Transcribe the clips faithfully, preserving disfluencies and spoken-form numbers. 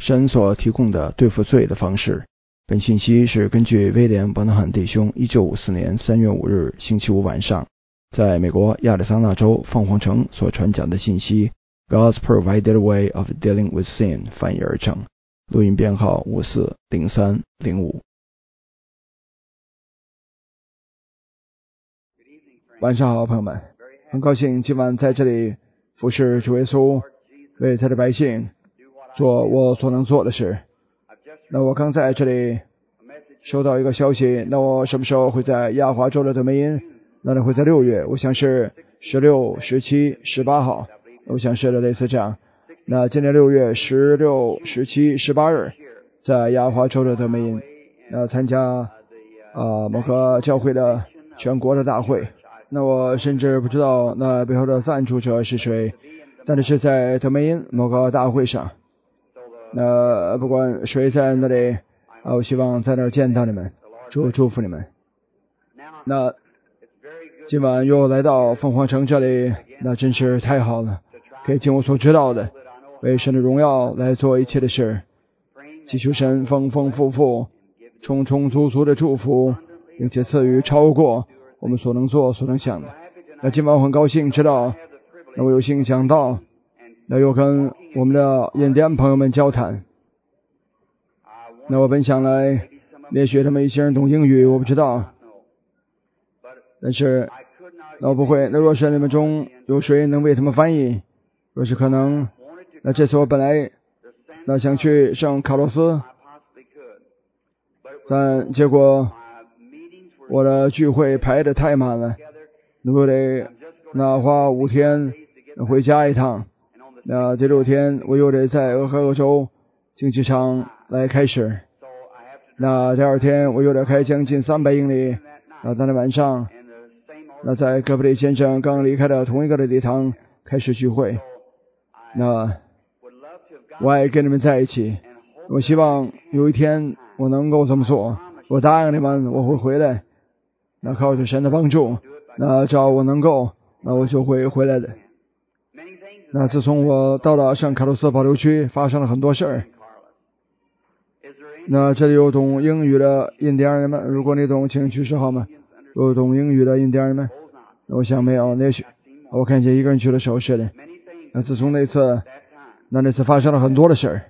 神所提供的对付罪的方式。本信息是根据威廉·伯纳汉弟兄一九五四年三月五日星期五晚上在美国亚利桑那州凤凰城所传讲的信息 God's Provided Way of Dealing with Sin 翻译而成，录音编号五四零三零五。晚上好，朋友们，很高兴今晚在这里服侍主耶稣，为他的百姓做我所能做的事。那我刚在这里收到一个消息，那我什么时候会在亚华州的德梅因？那里会在六月，我想是十六、十七、十八号，我想是类似这样。那今年六月十六、十七、十八日，在亚华州的德梅因，那参加啊、呃、某个教会的全国的大会。那我甚至不知道那背后的赞助者是谁，但是是在德梅因某个大会上。那不管谁在那里啊，我希望在那儿见到你们，祝祝福你们。那今晚又来到凤凰城这里，那真是太好了，可以尽我所知道的为神的荣耀来做一切的事，祈求神丰丰富富充充足足的祝福，并且赐予超过我们所能做所能想的。那今晚我很高兴知道，那我有幸讲到，那又跟我们的印第安朋友们交谈。那我本想来也许他们一些人懂英语，我不知道，但是那我不会。那若是你们中有谁能为他们翻译，若是可能，那这次我本来那想去圣卡洛斯，但结果我的聚会排得太满了，我得那花五天回家一趟。那第六天我又得在俄亥俄州竞技场来开始，那第二天我又得开将近三百英里，那当天晚上那在戈布里先生刚离开的同一个的礼堂开始聚会。那我爱跟你们在一起，我希望有一天我能够这么做，我答应你们我会回来，那靠着神的帮助，那只要我能够，那我就会回来的。那自从我到了圣卡洛斯保留区，发生了很多事儿。那这里有懂英语的印第安人们，如果你懂请举手好吗？有懂英语的印第安人们？我想没有，也许我看见一个人举了手，是的。那自从那次那那次发生了很多的事儿。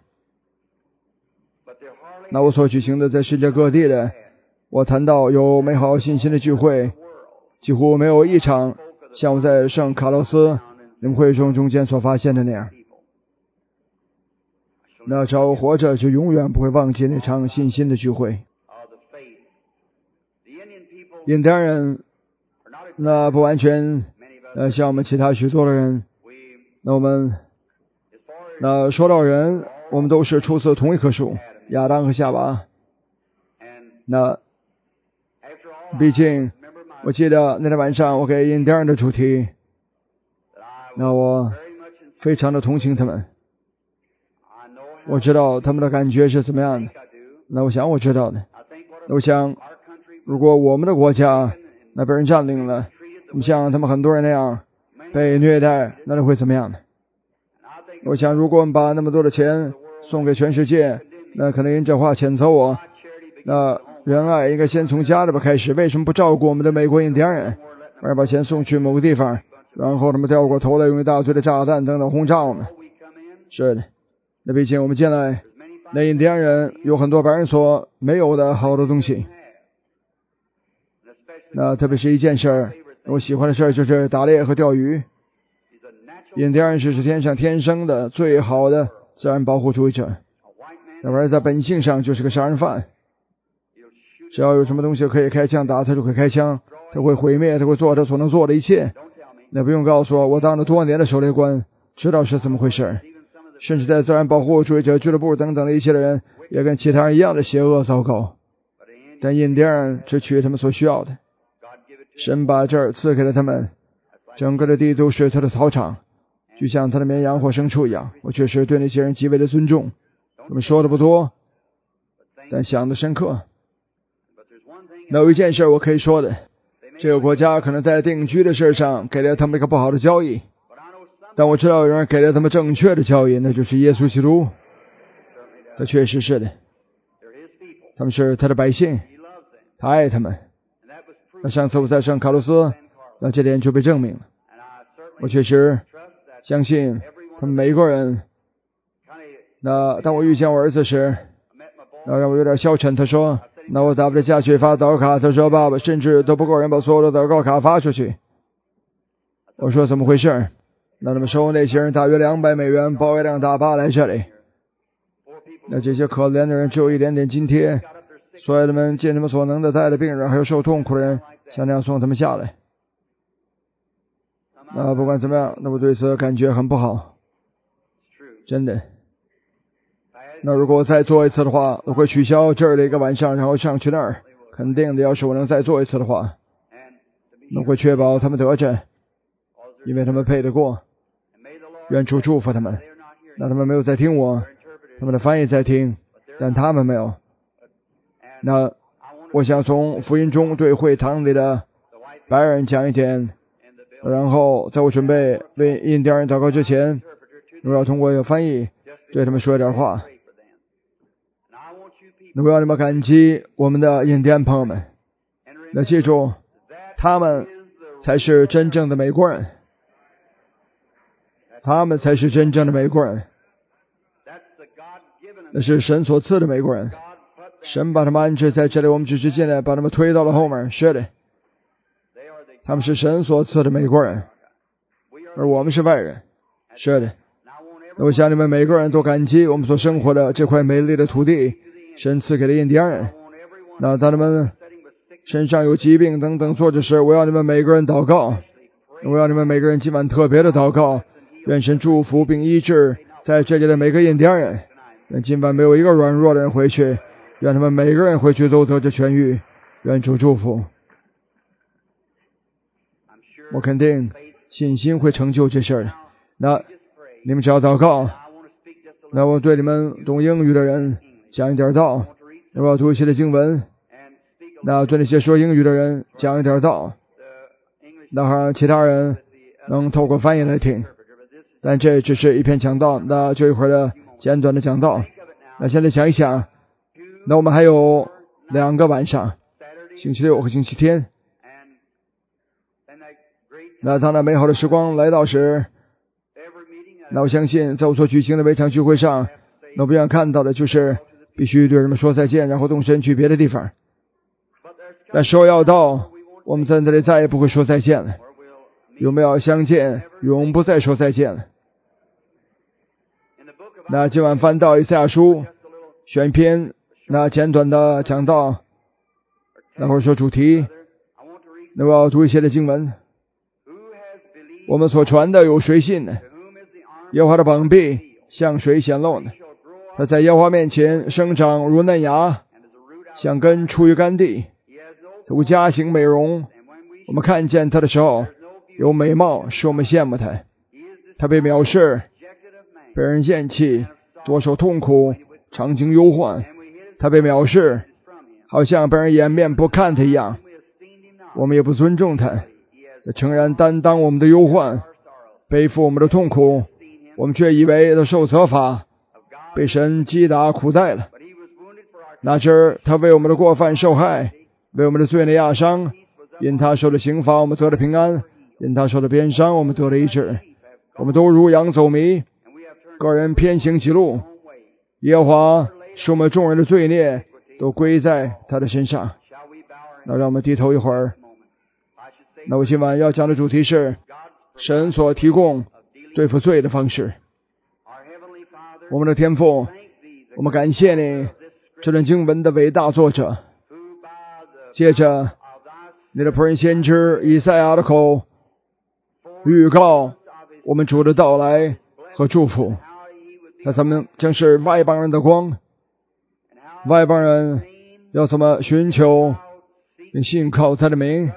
那我所举行的在世界各地的，我谈到有美好信心的聚会，几乎没有一场像我在圣卡洛斯你们会中中间所发现的那样。那只要我活着，就永远不会忘记那场信心的聚会。印第安人那不完全呃像我们其他许多的人，那我们那说到人，我们都是出自同一棵树，亚当和夏娃。那毕竟我记得那天晚上我给印第安人的主题，那我非常的同情他们，我知道他们的感觉是怎么样的。那我想我知道的，我想如果我们的国家那被人占领了，你像他们很多人那样被虐待，那就会怎么样呢？我想如果我们把那么多的钱送给全世界，那可能人这话谴责我，那仁爱应该先从家里边开始，为什么不照顾我们的美国印第安人，而把钱送去某个地方，然后他们掉过头来用一大堆的炸弹等等轰炸我们？是的，那毕竟我们进来，那印第安人有很多白人所没有的好的东西。那特别是一件事儿，我喜欢的事儿就是打猎和钓鱼。印第安人是天上天生的最好的自然保护主义者，那玩意儿在本性上就是个杀人犯。只要有什么东西可以开枪打，他就会开枪，他会毁灭，他会做他所能做的一切。那不用告诉我，我当了多年的狩猎官，知道是怎么回事。甚至在自然保护主义者俱乐部等等的一些的人，也跟其他人一样的邪恶糟糕。但印第安人只取他们所需要的，神把这儿赐给了他们，整个的地都是他的草场，就像他的绵羊或牲畜一样。我确实对那些人极为的尊重，他们说的不多，但想的深刻。那有一件事我可以说的，这个国家可能在定居的事上给了他们一个不好的交易，但我知道有人给了他们正确的交易，那就是耶稣基督。 这确实是的，他们是他的百姓，他爱他们。那上次我在圣卡洛斯，那这点就被证明了。我确实相信他们每一个人。那当我遇见我儿子时，那让我有点消沉。他说：“那我咋不得下去发祷告卡？”他说：“爸爸，甚至都不够人把所有的祷告卡发出去。”我说：“怎么回事？”那他们收那些人大约两百美元，包一辆大巴来这里。那这些可怜的人只有一点点津贴，所以他们尽他们所能的带着病人还有受痛苦的人，想那样送他们下来。那不管怎么样，那我对此感觉很不好，真的。那如果我再做一次的话，我会取消这儿的一个晚上，然后上去那儿。肯定的，要是我能再做一次的话，那会确保他们得着，因为他们配得过。愿主祝福他们。那他们没有在听我，他们的翻译在听，但他们没有。那我想从福音中对会堂里的白人讲一点，然后在我准备为印第安人祷告之前，我要通过一个翻译对他们说一点话。那我要你们感激我们的印第安朋友们。那记住，他们才是真正的美国人，他们才是真正的美国人，那是神所赐的美国人。神把他们安置在这里，我们只是进来把他们推到了后面。是的，他们是神所赐的美国人，而我们是外人。是的，我想你们每个人都感激我们所生活的这块美丽的土地，神赐给了印第安人。那当他们身上有疾病等等做着时，我要你们每个人祷告，我要你们每个人今晚特别的祷告，愿神祝福并医治在这里的每个印第安人。愿今晚没有一个软弱的人回去，愿他们每个人回去都得着痊愈。愿主祝福。我肯定信心会成就这事儿的。那你们只要祷告。那我对你们懂英语的人讲一点道，我要读一些的经文。那对那些说英语的人讲一点道，那让其他人能透过翻译来听。但这只是一篇讲道，那就一会儿的简短的讲道。那现在想一想，那我们还有两个晚上，星期六和星期天。那当那美好的时光来到时，那我相信在我所举行的每场聚会上，那我不想看到的就是必须对人们说再见，然后动身去别的地方。但时候要到，我们在这里再也不会说再见了，有没有相见，永不再说再见了。那今晚翻到以赛亚书，选一篇那简短的讲道，那或者说主题，那我要读一些的经文。我们所传的有谁信呢？耶和华的膀臂向谁显露呢？他在耶和华面前生长如嫩芽，像根出于干地，无家型美容。我们看见他的时候有美貌，使我们羡慕他。他被藐视，被人厌弃，多受痛苦，常经忧患。他被藐视，好像被人掩面不看他一样。我们也不尊重他。他诚然担当我们的忧患，背负我们的痛苦，我们却以为他受责罚，被神击打苦待了。那时他为我们的过犯受害，为我们的罪孽压伤。因他受的刑罚，我们得了平安；因他受的鞭伤，我们得了医治。我们都如羊走迷，个人偏行己路。耶和华使我们众人的罪孽都归在他的身上。那让我们低头一会儿。那我今晚要讲的主题是神所提供对付罪的方式。我们的天父，我们感谢你，这段经文的伟大作者，借着你的仆人先知以赛亚的口预告我们主的到来和祝福。他咱们将是外邦人的光，外邦人要怎么寻求并信靠他的名。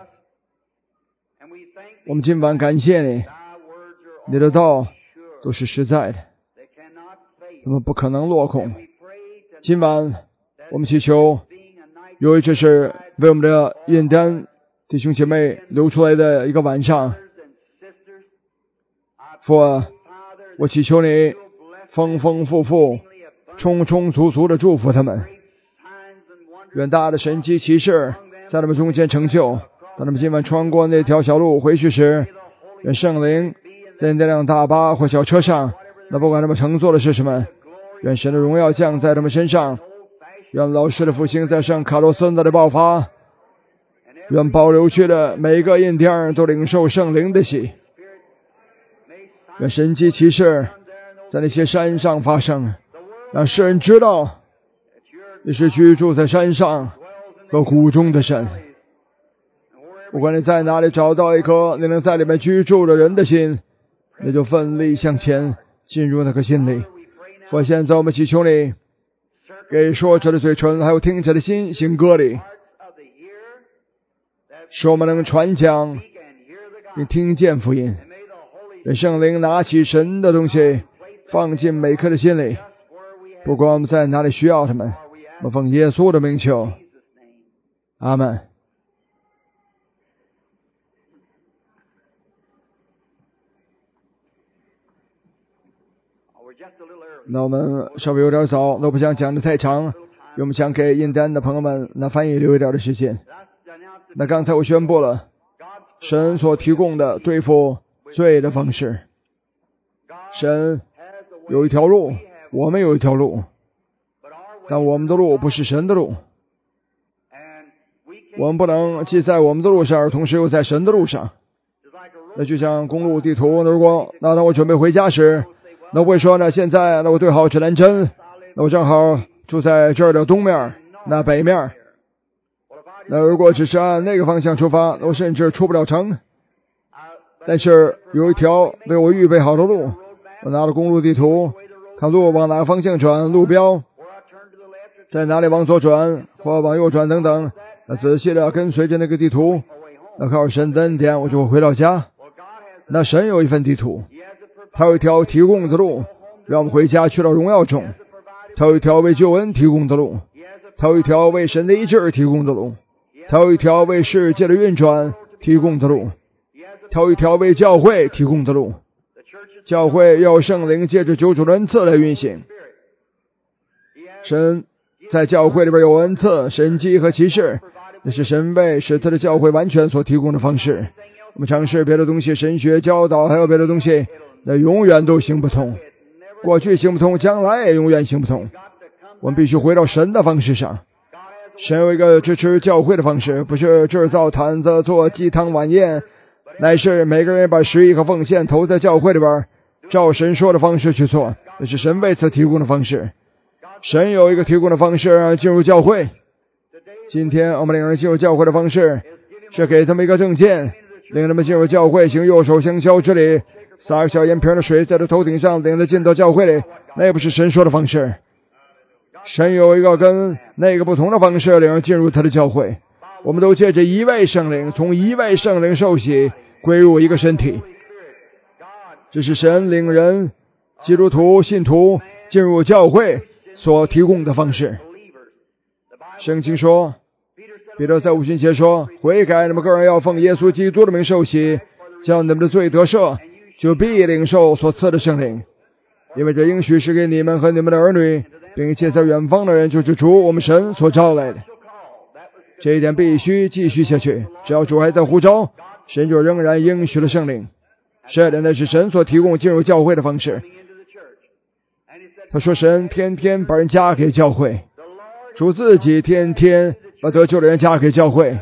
我们今晚感谢你，你的道都是实在的，咱们不可能落空。今晚我们祈求，由于这是为我们的印第安弟兄姐妹留出来的一个晚上，父啊，我祈求你丰丰富富充充足足的祝福他们。愿大的神迹奇事在他们中间成就。当他们今晚穿过那条小路回去时，愿圣灵在那辆大巴或小车上，那不管他们乘坐的是什么，愿神的荣耀降在他们身上。愿老师的复兴在圣卡洛森那里爆发。愿保留区的每一个印第安人都领受圣灵的喜。愿神迹奇事在那些山上发生，让世人知道你是居住在山上和谷中的神。不管你在哪里找到一颗你能在里面居住的人的心，你就奋力向前进入那个心里。佛，现在我们祈求你给说者的嘴唇还有听者的心行割礼，使我们能传讲并听见福音。愿圣灵拿起神的东西放进每颗的心里，不管我们在哪里需要他们，我们奉耶稣的名求，阿们。那我们稍微有点早，那不想讲的太长，因为我们想给印第安的朋友们那翻译留一点的时间。那刚才我宣布了神所提供的对付罪的方式。神有一条路，我们有一条路，但我们的路不是神的路。我们不能既在我们的路上，同时又在神的路上。那就像公路地图，如果那当我准备回家时，那我会说呢，现在那我对好指南针，那我正好住在这儿的东面，那北面。那如果只是按那个方向出发，那我甚至出不了城。但是有一条为我预备好的路，我拿了公路地图，看路往哪个方向转，路标在哪里往左转或往右转等等，那仔细的跟随着那个地图，那靠神的恩典我就会回到家。那神有一份地图，他有一条提供的路，让我们回家去到荣耀中。他有一条为救恩提供的路，他有一条为神的医治提供的路，他有一条为世界的运转提供的路，他有一条为教会提供的路。教会要圣灵借着九主的恩赐来运行。神在教会里边有恩赐、神迹和奇事，那是神为使他的教会完全所提供的方式。我们尝试别的东西，神学教导还有别的东西，那永远都行不通。过去行不通，将来也永远行不通。我们必须回到神的方式上。神有一个支持教会的方式，不是制造毯子做鸡汤晚宴，乃是每个人把十亿和奉献投在教会里边，照神说的方式去做。那是神为此提供的方式。神有一个提供的方式进入教会。今天我们领人进入教会的方式是给他们一个证件，领他们进入教会，行右手相交之礼，撒个小盐瓶的水在他头顶上，领他进到教会里。那也不是神说的方式。神有一个跟那个不同的方式，领人进入他的教会。我们都借着一位圣灵，从一位圣灵受洗，归入一个身体。这是神领人基督徒信徒进入教会所提供的方式。圣经说，彼得在五旬节说，悔改，你们个人要奉耶稣基督的名受洗，叫你们的罪得赦，就必领受所赐的圣灵。因为这应许是给你们和你们的儿女，并且在远方的人，就是主我们神所招来的。这一点必须继续下去。只要主还在呼召，神就仍然应许了圣灵。是的，那是神所提供进入教会的方式。他说神天天把人加给教会，主自己天天把得救的人加给教会。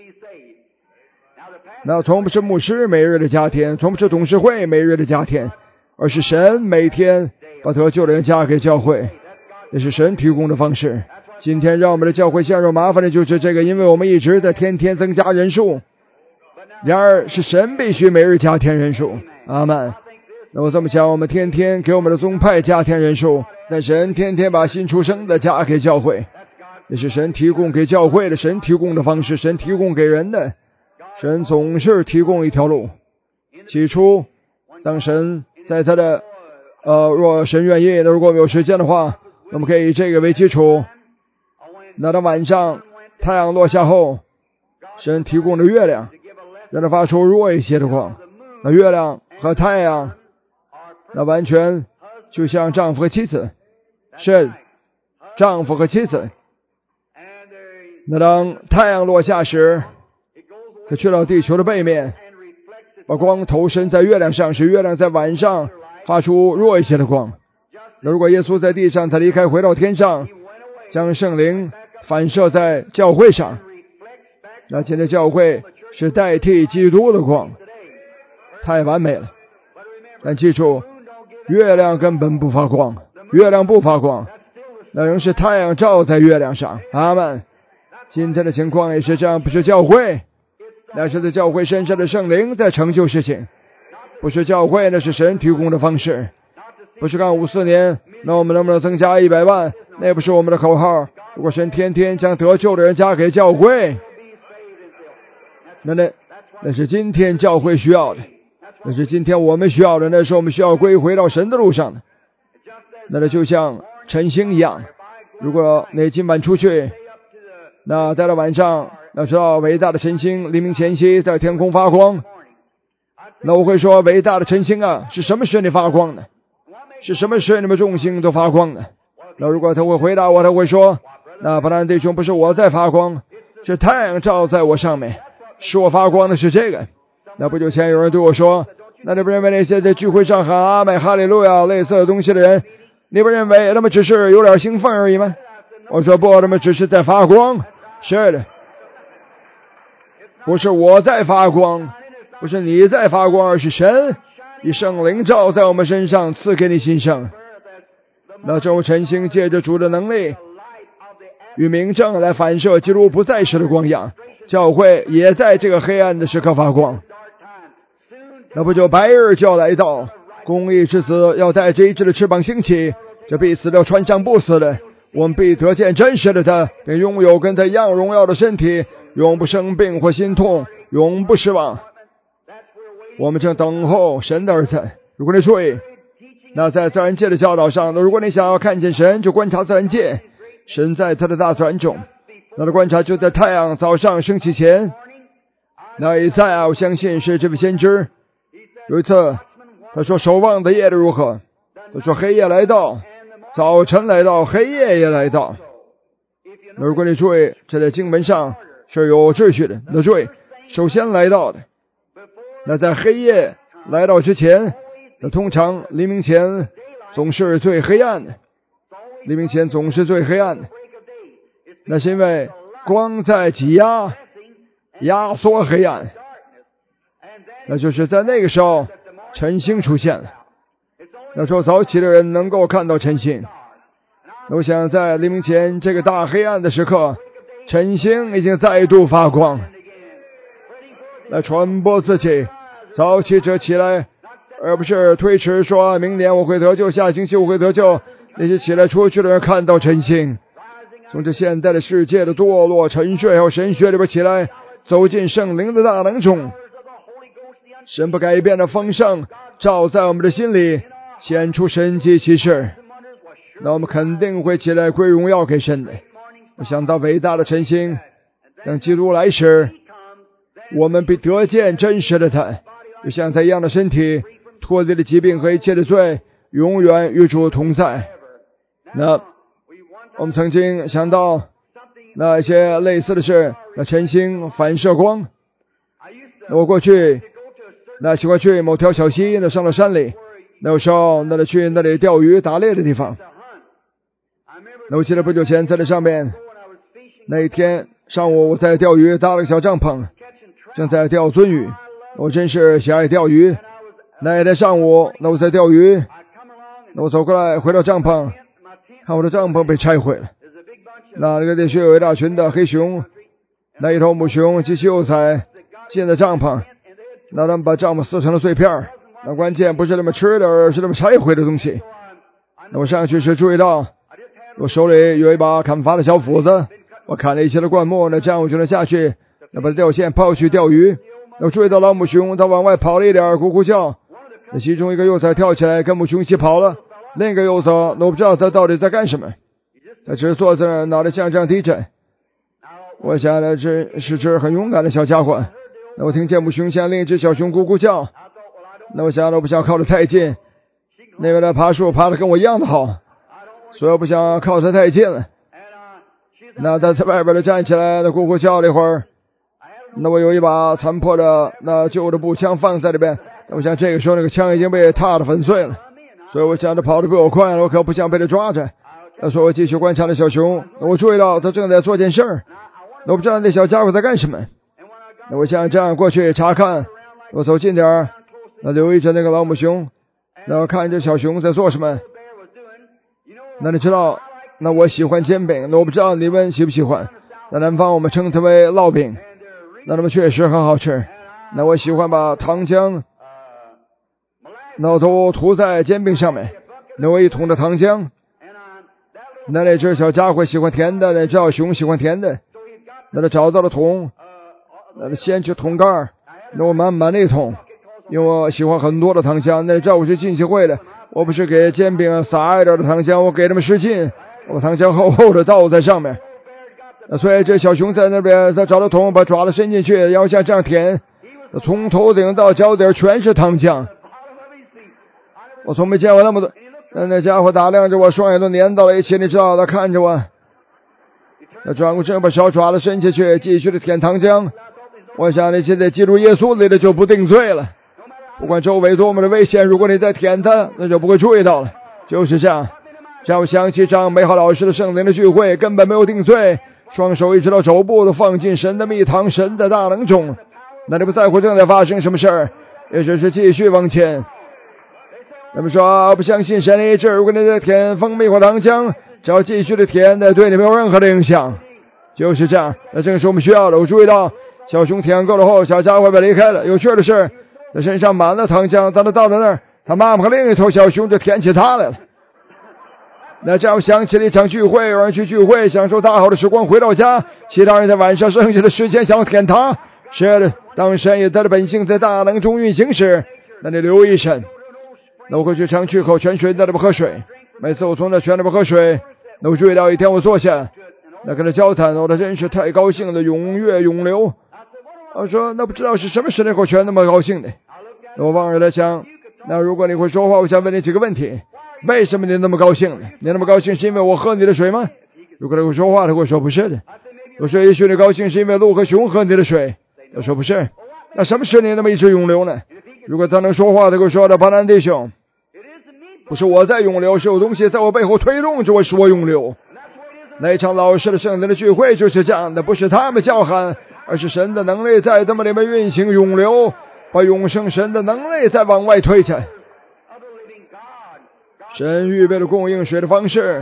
那从不是牧师每日的加添，从不是董事会每日的加添，而是神每天把得救的人加给教会。这是神提供的方式。今天让我们的教会陷入麻烦的就是这个，因为我们一直在天天增加人数，然而是神必须每日加添人数。阿们。那我这么想，我们天天给我们的宗派加添人数，但神天天把新出生的加给教会。这是神提供给教会的，神提供的方式，神提供给人的。神总是提供一条路。起初当神在他的呃，若神愿意，如果有时间的话，我们可以以这个为基础。那到晚上太阳落下后，神提供的月亮让它发出弱一些的光。那月亮和太阳那完全就像丈夫和妻子，神丈夫和妻子。那当太阳落下时，它去到地球的背面，把光投身在月亮上，使月亮在晚上发出弱一些的光。那如果耶稣在地上，他离开回到天上，将圣灵反射在教会上，那今天教会是代替基督的光，太完美了。但记住，月亮根本不发光，月亮不发光，那仍是太阳照在月亮上。阿们。今天的情况也是这样，不是教会，那是在教会身上的圣灵在成就事情，不是教会，那是神提供的方式。不是干五四年，那我们能不能增加一百万？那也不是我们的口号。如果神天天将得救的人加给教会，那那那是今天教会需要的，那是今天我们需要的，那是我们需要归回到神的路上的。那那就像晨星一样，如果你今晚出去，那待到晚上，要知道伟大的晨星黎明前夕在天空发光。那我会说，伟大的晨星啊，是什么使你发光的？是什么使你们众星都发光的？那如果他会回答我，他会说，那不然弟兄，不是我在发光，是太阳照在我上面，使我发光的是这个。那不久前有人对我说，那你不认为那些在聚会上喊阿们哈利路亚类似的东西的人，你不认为他们只是有点兴奋而已吗？我说不，他们只是在发光。是的，不是我在发光，不是你在发光，而是神以圣灵照在我们身上，赐给你新生。那这种晨星借着主的能力与明证来反射基督不在时的光样，教会也在这个黑暗的时刻发光。那不久白日就要来到，公义之子要带着一只的翅膀兴起，这必死的穿上不死的，我们必得见真实的他，并拥有跟他一样荣耀的身体，永不生病或心痛，永不失望。我们正等候神的儿子。如果你注意，那在自然界的教导上，如果你想要看见神，就观察自然界。神在他的大自然中，那的观察就在太阳早上升起前。那以赛亚，我相信是这位先知，有一次他说守望的夜的如何，他说黑夜来到，早晨来到，黑夜也来到。那如果你注意，这在经文上是有秩序的。那注意，首先来到的，那在黑夜来到之前，那通常黎明前总是最黑暗的，黎明前总是最黑暗的，那是因为光在挤压压缩黑暗，那就是在那个时候晨星出现了。那时候早起的人能够看到晨星。我想在黎明前这个大黑暗的时刻，晨星已经再度发光，来传播自己。早起者起来，而不是推迟说明年我会得救，下星期我会得救。那些起来出去的人看到晨星，从这现代的世界的堕落沉睡和神学里边起来，走进圣灵的大能中，神不改变的丰盛照在我们的心里，显出神迹奇事。那我们肯定会起来归荣耀给神的。我想到伟大的晨星，等基督来时，我们必得见真实的他，就像他一样的身体，脱离了疾病和一切的罪，永远与主同在。那我们曾经想到那一些类似的事，那晨星反射光。那我过去那喜欢去某条小溪，那上了山里，那有时候那里去那里钓鱼打猎的地方。那我记得不久前在那上面，那一天上午我在钓鱼，搭了个小帐篷，正在钓鳟鱼。我真是喜爱钓鱼。那一天上午，那我在钓鱼，那我走过来回到帐篷，看我的帐篷被拆毁了。那那个地区有一大群的黑熊，那一头母熊及其幼崽进了帐篷，那他们把帐篷撕成了碎片。那关键不是他们吃的，而是他们拆毁的东西。那我上去时注意到我手里有一把砍伐的小斧子，我砍了一些的灌木，那这样我就能下去，那把钓线抛去钓鱼。那我注意到老母熊它往外跑了一点，咕咕叫。那其中一个幼崽跳起来跟母熊一起跑了，另一个幼崽我不知道它到底在干什么，它只是坐在那儿，脑袋向上低着。我想呢，这是只很勇敢的小家伙。那我听见母熊向另一只小熊咕咕叫，那我想我不想靠得太近，那边的爬树爬得跟我一样的好。 所以我不想靠他太近了。那他在外边就站起来，那咕咕叫了一会儿。那我有一把残破的那旧的步枪放在里边，我想这个时候那个枪已经被踏得粉碎了，所以我想着跑得比我快了，我可不想被他抓着。那所以我继续观察了小熊，我注意到他正在做件事儿，我不知道那小家伙在干什么。那我想这样过去查看，我走近点儿，那留意着那个老母熊，那我看着小熊在做什么。那你知道，那我喜欢煎饼，那我不知道你们喜不喜欢。在南方我们称它为烙饼，那它们确实很好吃。那我喜欢把糖浆那我都涂在煎饼上面，那我一桶的糖浆。那那只小家伙喜欢甜的，那只小熊喜欢甜的，那他找到了桶，那他先去桶盖，那我满满的一桶，因为我喜欢很多的糖浆。那这我是进协会的，我不是给煎饼撒一点的糖浆，我给他们使劲，我糖浆厚厚的倒在上面。所以这小熊在那边他找到桶，把爪子伸进去，要像这样舔，从头顶到脚底全是糖浆。我从没见过那么多。那那家伙打量着我，双眼都粘到了一起，你知道他看着我，他转过身把小爪子伸下去，继续的舔糖浆。我想你现在记住耶稣里的就不定罪了，不管周围多么的危险，如果你在舔他，那就不会注意到了。就是这样，让我想起这样美好老师的圣灵的聚会根本没有定罪，双手一直到肘部都放进神的蜜糖，神的大能中。那你不在乎正在发生什么事儿，也只是继续往前。那么说不相信神的意志，如果你在舔蜂蜜或糖浆，只要继续的舔，那对你没有任何的影响。就是这样，那正是我们需要的。我注意到小熊舔够了后，小家伙被离开了。有趣的是，他身上满了糖浆，当他到了那儿，他妈妈和另一头小熊就舔起他来了。那这样想起了一场聚会，有人去聚会享受大好的时光，回到家，其他人在晚上剩下的时间想要舔他。是的，当神以他的本性在大能中运行时，那你留意神。那我会去常去口泉水在那边喝水，每次我从那泉那边喝水，那我注意到一天我坐下，那跟他交谈，我的真是太高兴了，踊跃涌流。我说那不知道是什么使那口泉那么高兴的。我望着他想，那如果你会说话，我想问你几个问题：为什么你那么高兴呢？你那么高兴是因为我喝你的水吗？如果他会说话，他会说不是的。我说也许你高兴是因为鹿和熊喝你的水，他说不是。那什么使你那么一直涌流呢？如果他能说话，他会说的巴南弟兄，不是我在涌流，是有东西在我背后推动着我使我涌流。那一场老师的圣灵的聚会就是这样的，不是他们叫喊，而是神的能力在他们里面运行涌流，把永生神的能力再往外推着。神预备了供应水的方式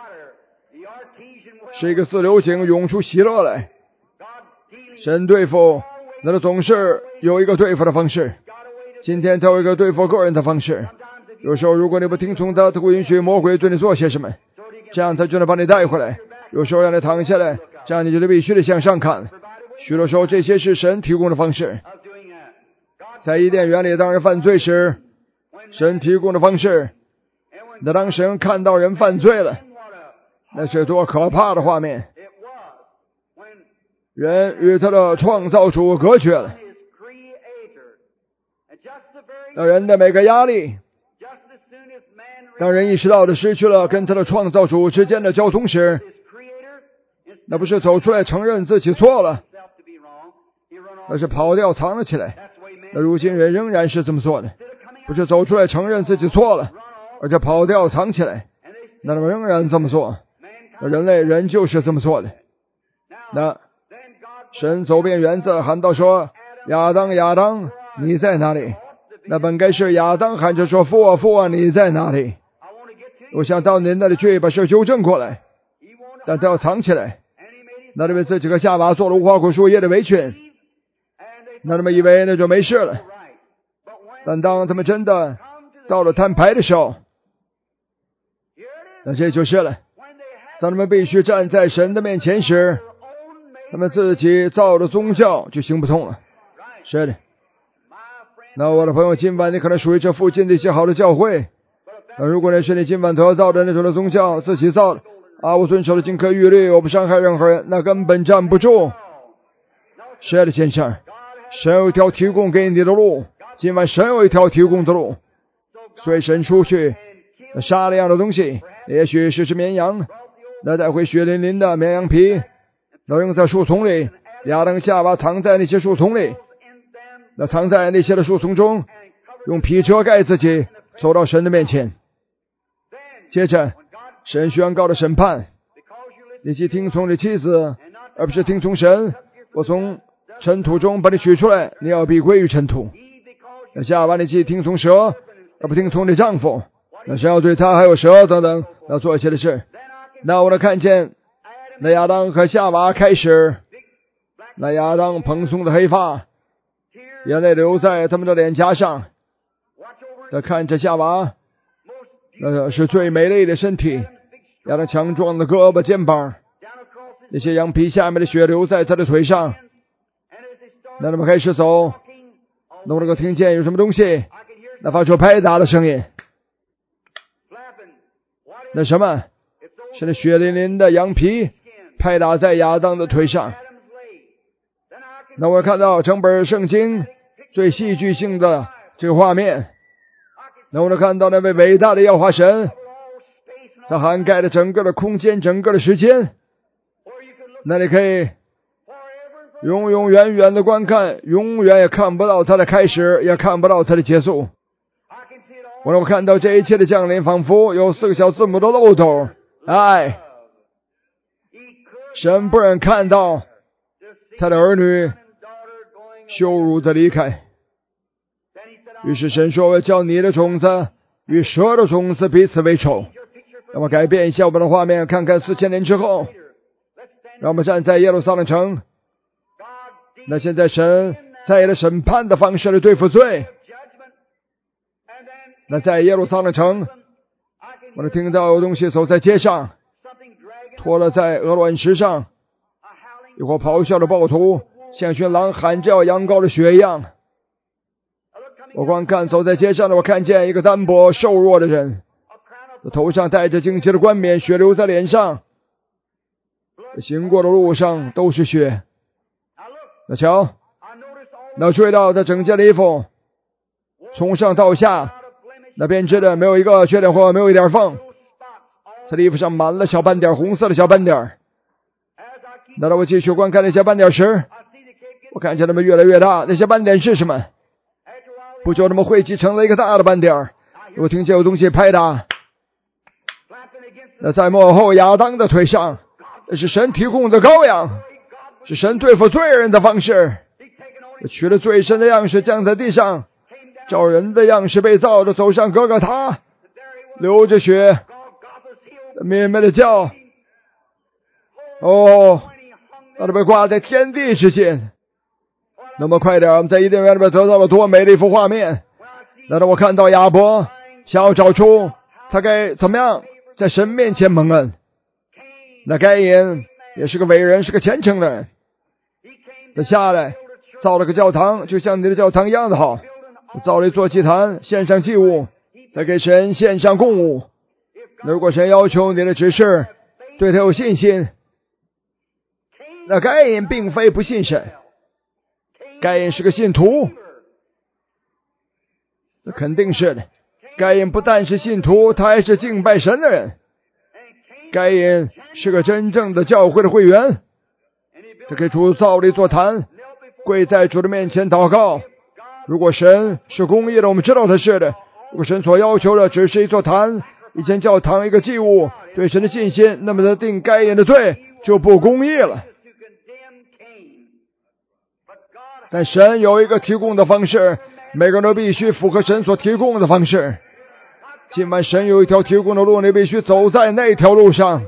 是一个自流井涌出喜乐来。神对付那他总是有一个对付的方式，今天他有一个对付个人的方式。有时候如果你不听从他，他会允许魔鬼对你做些什么，这样他就能把你带回来。有时候让你躺下来，这样你就得必须得向上看。许多时候这些是神提供的方式。在伊甸园里当人犯罪时，神提供的方式，那当神看到人犯罪了，那是多可怕的画面。人与他的创造主隔绝了，那人的每个压力，当人意识到的失去了跟他的创造主之间的交通时，那不是走出来承认自己错了，而是跑掉藏了起来。那如今人仍然是这么做的，不是走出来承认自己错了，而且跑掉藏起来，那他们仍然这么做。那人类人就是这么做的。那神走遍园子喊道说，亚当亚当你在哪里？那本该是亚当喊着说，父啊父啊你在哪里？我想到您那里去把事纠正过来，但他要藏起来。那他们自己和下巴做了无花果树叶的围裙，那他们以为那就没事了。但当他们真的到了摊牌的时候，那这就是了。当他们必须站在神的面前时，他们自己造的宗教就行不通了。是的。那我的朋友，今晚你可能属于这附近的一些好的教会，那如果你是你今晚得造的那种的宗教，自己造的啊，我遵守了金科玉律，我不伤害任何人，那根本站不住。是的，先生，神有一条提供给你的路，今晚神有一条提供的路，所以神出去杀了一样的东西， 也许是只绵羊，那带回血淋淋的绵羊皮，那用在树丛里，亚当夏娃藏在那些树丛里，那藏在那些的树丛中，用皮遮盖自己，走到神的面前。接着神宣告了审判，你既听从你妻子而不是听从神，我从尘土中把你取出来，你要必归于尘土。那夏娃，你既听从蛇而不听从你丈夫，那是要对他还有蛇等等那做一些的事。那我能看见那亚当和夏娃开始，那亚当蓬松的黑发，眼泪流在他们的脸颊上，他看着夏娃，那是最美丽的身体，亚当强壮的胳膊肩膀，那些羊皮下面的血流在他的腿上。那他们开始走，那我能够听见有什么东西那发出拍打的声音。那什么是那血淋淋的羊皮拍打在亚当的腿上。那我看到整本圣经最戏剧性的这个画面，那我能看到那位伟大的耶和华神，他涵盖了整个的空间，整个的时间。那你可以永永远远的观看，永远也看不到它的开始，也看不到它的结束。我能看到这一切的降临，仿佛有四个小字母的漏斗，爱。神不忍看到他的儿女羞辱的离开，于是神说，我要叫你的种子与蛇的种子彼此为仇。让我改变一下我们的画面，看看四千年之后，让我们站在耶路撒冷城。那现在神在了审判的方式来对付罪。那在耶路撒冷城，我能听到有东西走在街上，拖了在鹅卵石上，一伙咆哮的暴徒像群狼喊着要羊羔的血一样。我观看走在街上的，我看见一个单薄瘦弱的人，头上戴着荆棘的冠冕，血流在脸上，行过的路上都是血。那瞧，那注意到他整件的衣服从上到下，那编织的没有一个缺点或没有一点缝，他的衣服上满了小斑点，红色的小斑点。那当我继续观看那些斑点时，我看见它们越来越大。那些斑点是什么？不久它们汇集成了一个大的斑点。我听见有东西拍打，那在幕后亚当的腿上，那是神提供的羔羊，是神对付罪人的方式。取了罪神的样式降在地上，照人的样式被造的，走上哥哥他，流着血，咩咩的叫。哦，那他被挂在天地之间。那么快点，我们在伊甸园里面得到了多美的一幅画面。那让我看到亚伯想要找出他该怎么样在神面前蒙恩。那该隐也是个伟人，是个虔诚的人。他下来造了个教堂，就像你的教堂一样的好，造了一座祭坛，献上祭物，再给神献上供物。那如果神要求你的指示，对他有信心，那该隐并非不信神，该隐是个信徒，这肯定是的。该隐不但是信徒，他还是敬拜神的人。该隐是个真正的教会的会员，他给主造了一座坛，跪在主的面前祷告。如果神是公义的，我们知道他是的。如果神所要求的只是一座坛、一间教堂、一个祭物，对神的信心，那么他定该隐的罪就不公义了。但神有一个提供的方式，每个人都必须符合神所提供的方式。今晚神有一条提供的路，你必须走在那条路上。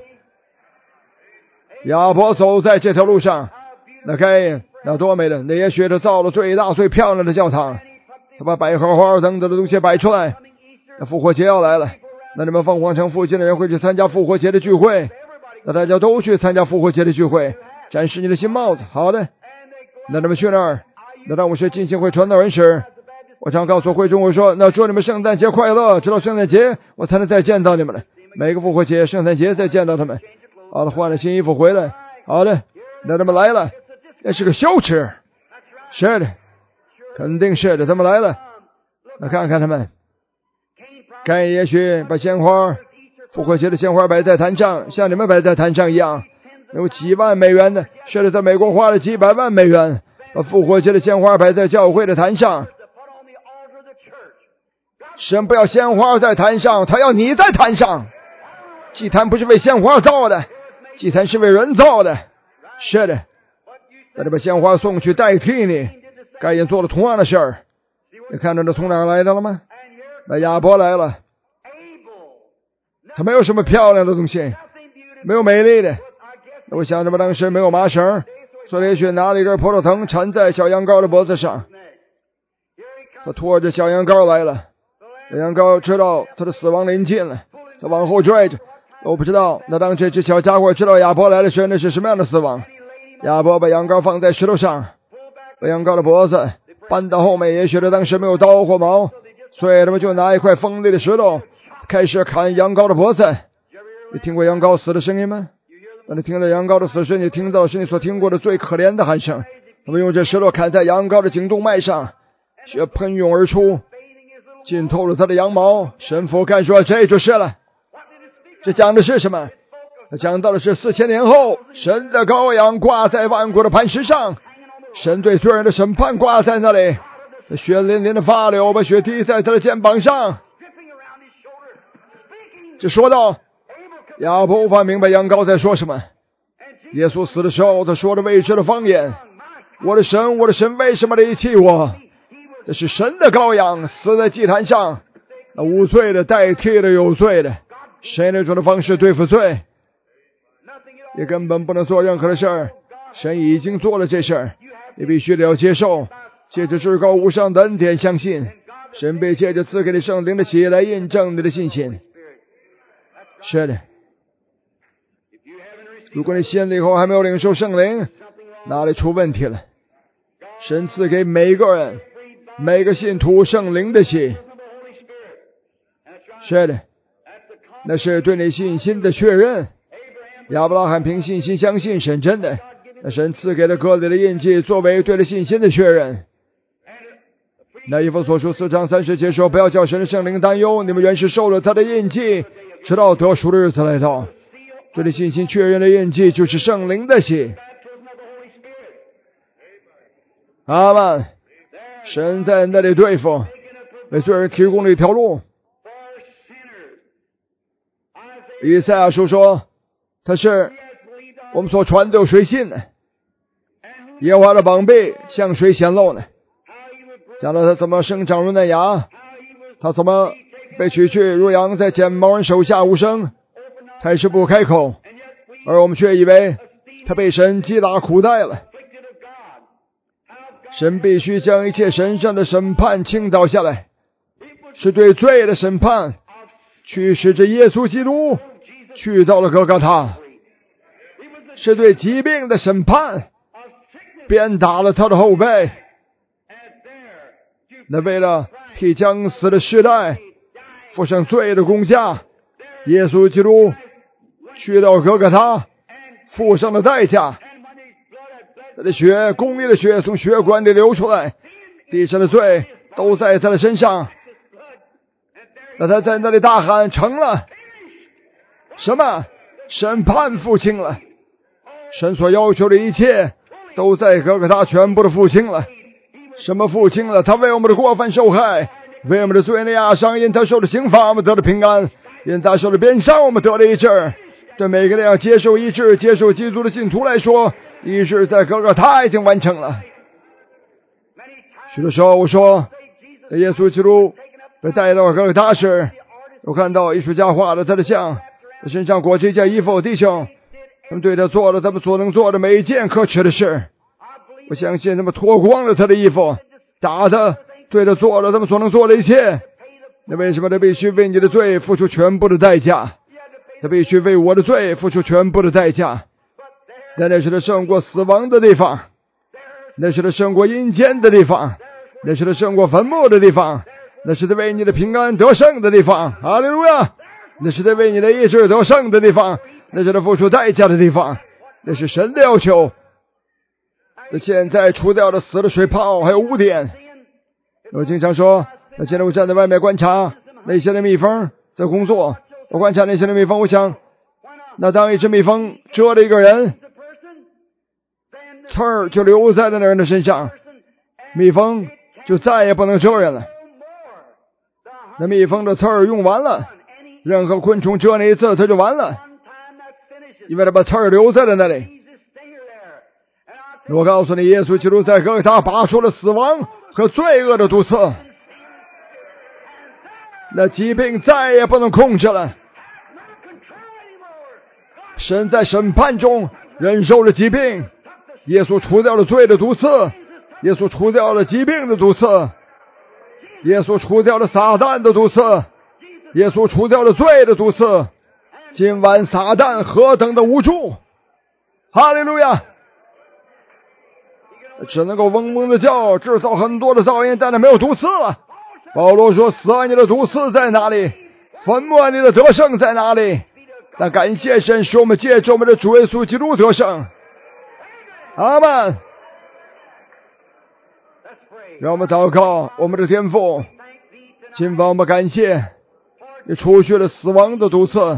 亚伯走在这条路上，那该隐那多美的，那也许他造了最大最漂亮的教堂，他把百合花等等的东西摆出来。那复活节要来了，那你们凤凰城附近的人会去参加复活节的聚会，那大家都去参加复活节的聚会，展示你的新帽子。好的，那你们去那儿，那让我是进行会传道人时，我常告诉会众，我说那祝你们圣诞节快乐，直到圣诞节我才能再见到你们了。每个复活节圣诞节再见到他们。好了，换了新衣服回来。好的，那他们来了，那是个羞耻。是的，肯定是的，他们来了。那看看他们，该也许把鲜花复活节的鲜花摆在坛上，像你们摆在坛上一样，有几万美元的，甚至在美国花了几百万美元，把复活节的鲜花摆在教会的坛上。神不要鲜花在坛上，他要你在坛上。祭坛不是为鲜花造的，祭坛是为人造的。是的，那你把鲜花送去代替你，该隐做了同样的事儿。你看到这从哪儿来的了吗？那亚伯来了，他没有什么漂亮的东西，没有美丽的。我想着吧，当时没有麻绳，所以也许拿了一根葡萄藤缠在小羊羔的脖子上。他拖着小羊羔来了，小羊羔知道他的死亡临近了，他往后拽着。我不知道，那当这只小家伙知道亚伯来的时候，那是什么样的死亡？亚伯把羊羔放在石头上，把羊羔的脖子搬到后面，也许他当时没有刀或矛，所以他们就拿一块锋利的石头开始砍羊羔的脖子。你听过羊羔死的声音吗？当你听到羊羔的死声，你听到的是你所听过的最可怜的喊声。他们用这石头砍在羊羔的颈动脉上，血喷涌而出，浸透了他的羊毛。神父看说，这就是了。这讲的是什么？他讲到的是四千年后，神的羔羊挂在万国的磐石上，神对罪人的审判挂在那里，血淋淋的发流，把血滴在他的肩膀上。这说到亚伯无法明白羊羔在说什么。耶稣死的时候，他说了未知的方言：我的神，我的神，为什么离弃我？这是神的羔羊死在祭坛上，那无罪的代替了有罪的。神那种的方式对付罪，也根本不能做任何的事儿。神已经做了这事儿，你必须得要接受，借着至高无上的恩典相信。神必借着赐给你圣灵的喜来印证你的信心。是的，如果你信了以后还没有领受圣灵，哪里出问题了？神赐给每个人每个信徒圣灵的喜。是的，那是对你信心的确认。亚伯拉罕凭信心相信神真的，那神赐给了割礼的印记作为对了信心的确认。那以弗所书四章三十节说，不要叫神的圣灵担忧，你们原是受了他的印记，直到得赎的日子来到。对了信心确认的印记就是圣灵的喜。阿们。神在那里对付，为罪人提供了一条路。以赛亚书说，他是我们所传的，有谁信呢？耶和华的膀臂向谁显露呢？讲到他怎么生长如嫩芽，他怎么被取去如羊在剪毛人手下无声，才是不开口，而我们却以为他被神击打苦待了。神必须将一切神圣的审判倾倒下来，是对罪的审判，驱使着耶稣基督去到了哥哥他，是对疾病的审判，鞭打了他的后背。那为了替将死的世代付上罪的工价，耶稣基督去到哥哥他，付上了代价。他的血，公义的血从血管里流出来，地上的罪都在他的身上。那他在那里大喊，成了。什么？审判付清了。神所要求的一切都在哥哥他全部的付清了。什么付清了？他为我们的过犯受害，为我们的罪孽压伤，因他受的刑罚我们得了平安，因他受的鞭伤我们得了医治。对每个人要接受医治，接受基督的信徒来说，医治在哥哥他已经完成了。许多时候我说，耶稣基督被带到哥哥他时，我看到艺术家画了他的像，他身上裹着一件衣服，弟兄他们对他做了他们所能做的每一件可耻的事。我相信他们脱光了他的衣服，打他，对他做了他们所能做的一切。那为什么他必须为你的罪付出全部的代价？他必须为我的罪付出全部的代价。但那是他胜过死亡的地方，那是他胜过阴间的地方，那是他胜过坟墓的地方，那是他为你的平安得胜的地方。哈利路亚！那是他为你的医治得胜的地方，那是他付出代价的地方。那是神的要求。那现在除掉了死的水泡还有污点。我经常说，那现在我站在外面观察那些的蜜蜂在工作， 我观察那些的蜜蜂，我想，那当一只蜜蜂蛰了一个人，刺儿就留在了那人的身上，蜜蜂就再也不能蛰人了。那蜜蜂的刺儿用完了，任何昆虫蛰你一次，它就完了，因为它把刺儿留在了那里。我告诉你，耶稣基督在哥他拔出了死亡和罪恶的毒刺，那疾病再也不能控制了。神在审判中忍受了疾病，耶稣除掉了罪的毒刺，耶稣除掉了疾病的毒刺，耶稣除掉了撒旦的毒刺，耶稣除掉了罪的毒刺。今晚撒旦何等的无助！哈利路亚！只能够嗡嗡的叫，制造很多的噪音，但是没有毒刺了。保罗说：死啊，你的毒刺在哪里？坟墓啊，你的得胜在哪里？但感谢神，使我们借着我们的主耶稣基督得胜。阿们。让我们祷告，我们的天父，今晚我们感谢你除去了死亡的毒刺。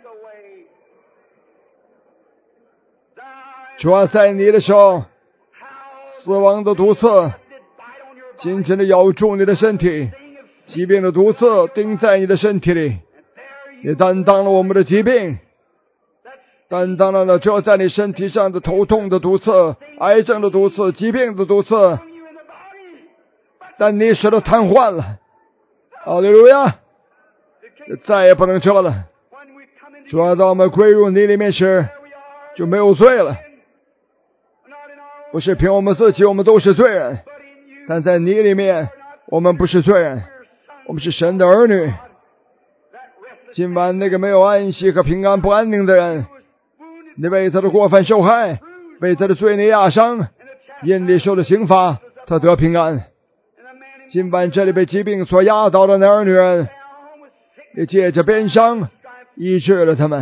主啊，在你的手，死亡的毒刺紧紧地咬住你的身体，疾病的毒刺钉在你的身体里，你担当了我们的疾病，担当了那这在你身体上的头痛的毒刺、癌症的毒刺、疾病的毒刺，但你使它瘫痪了。哈利路亚！再也不能蛰了。主啊，当我们归入你里面时，就没有罪了。不是凭我们自己，我们都是罪人，但在你里面，我们不是罪人，我们是神的儿女。今晚那个没有安息和平安不安宁的人，你为他的过犯受害，为他的罪孽压伤，因你受的刑罚，他得平安。今晚这里被疾病所压倒的男儿女人，你借着鞭伤医治了他们。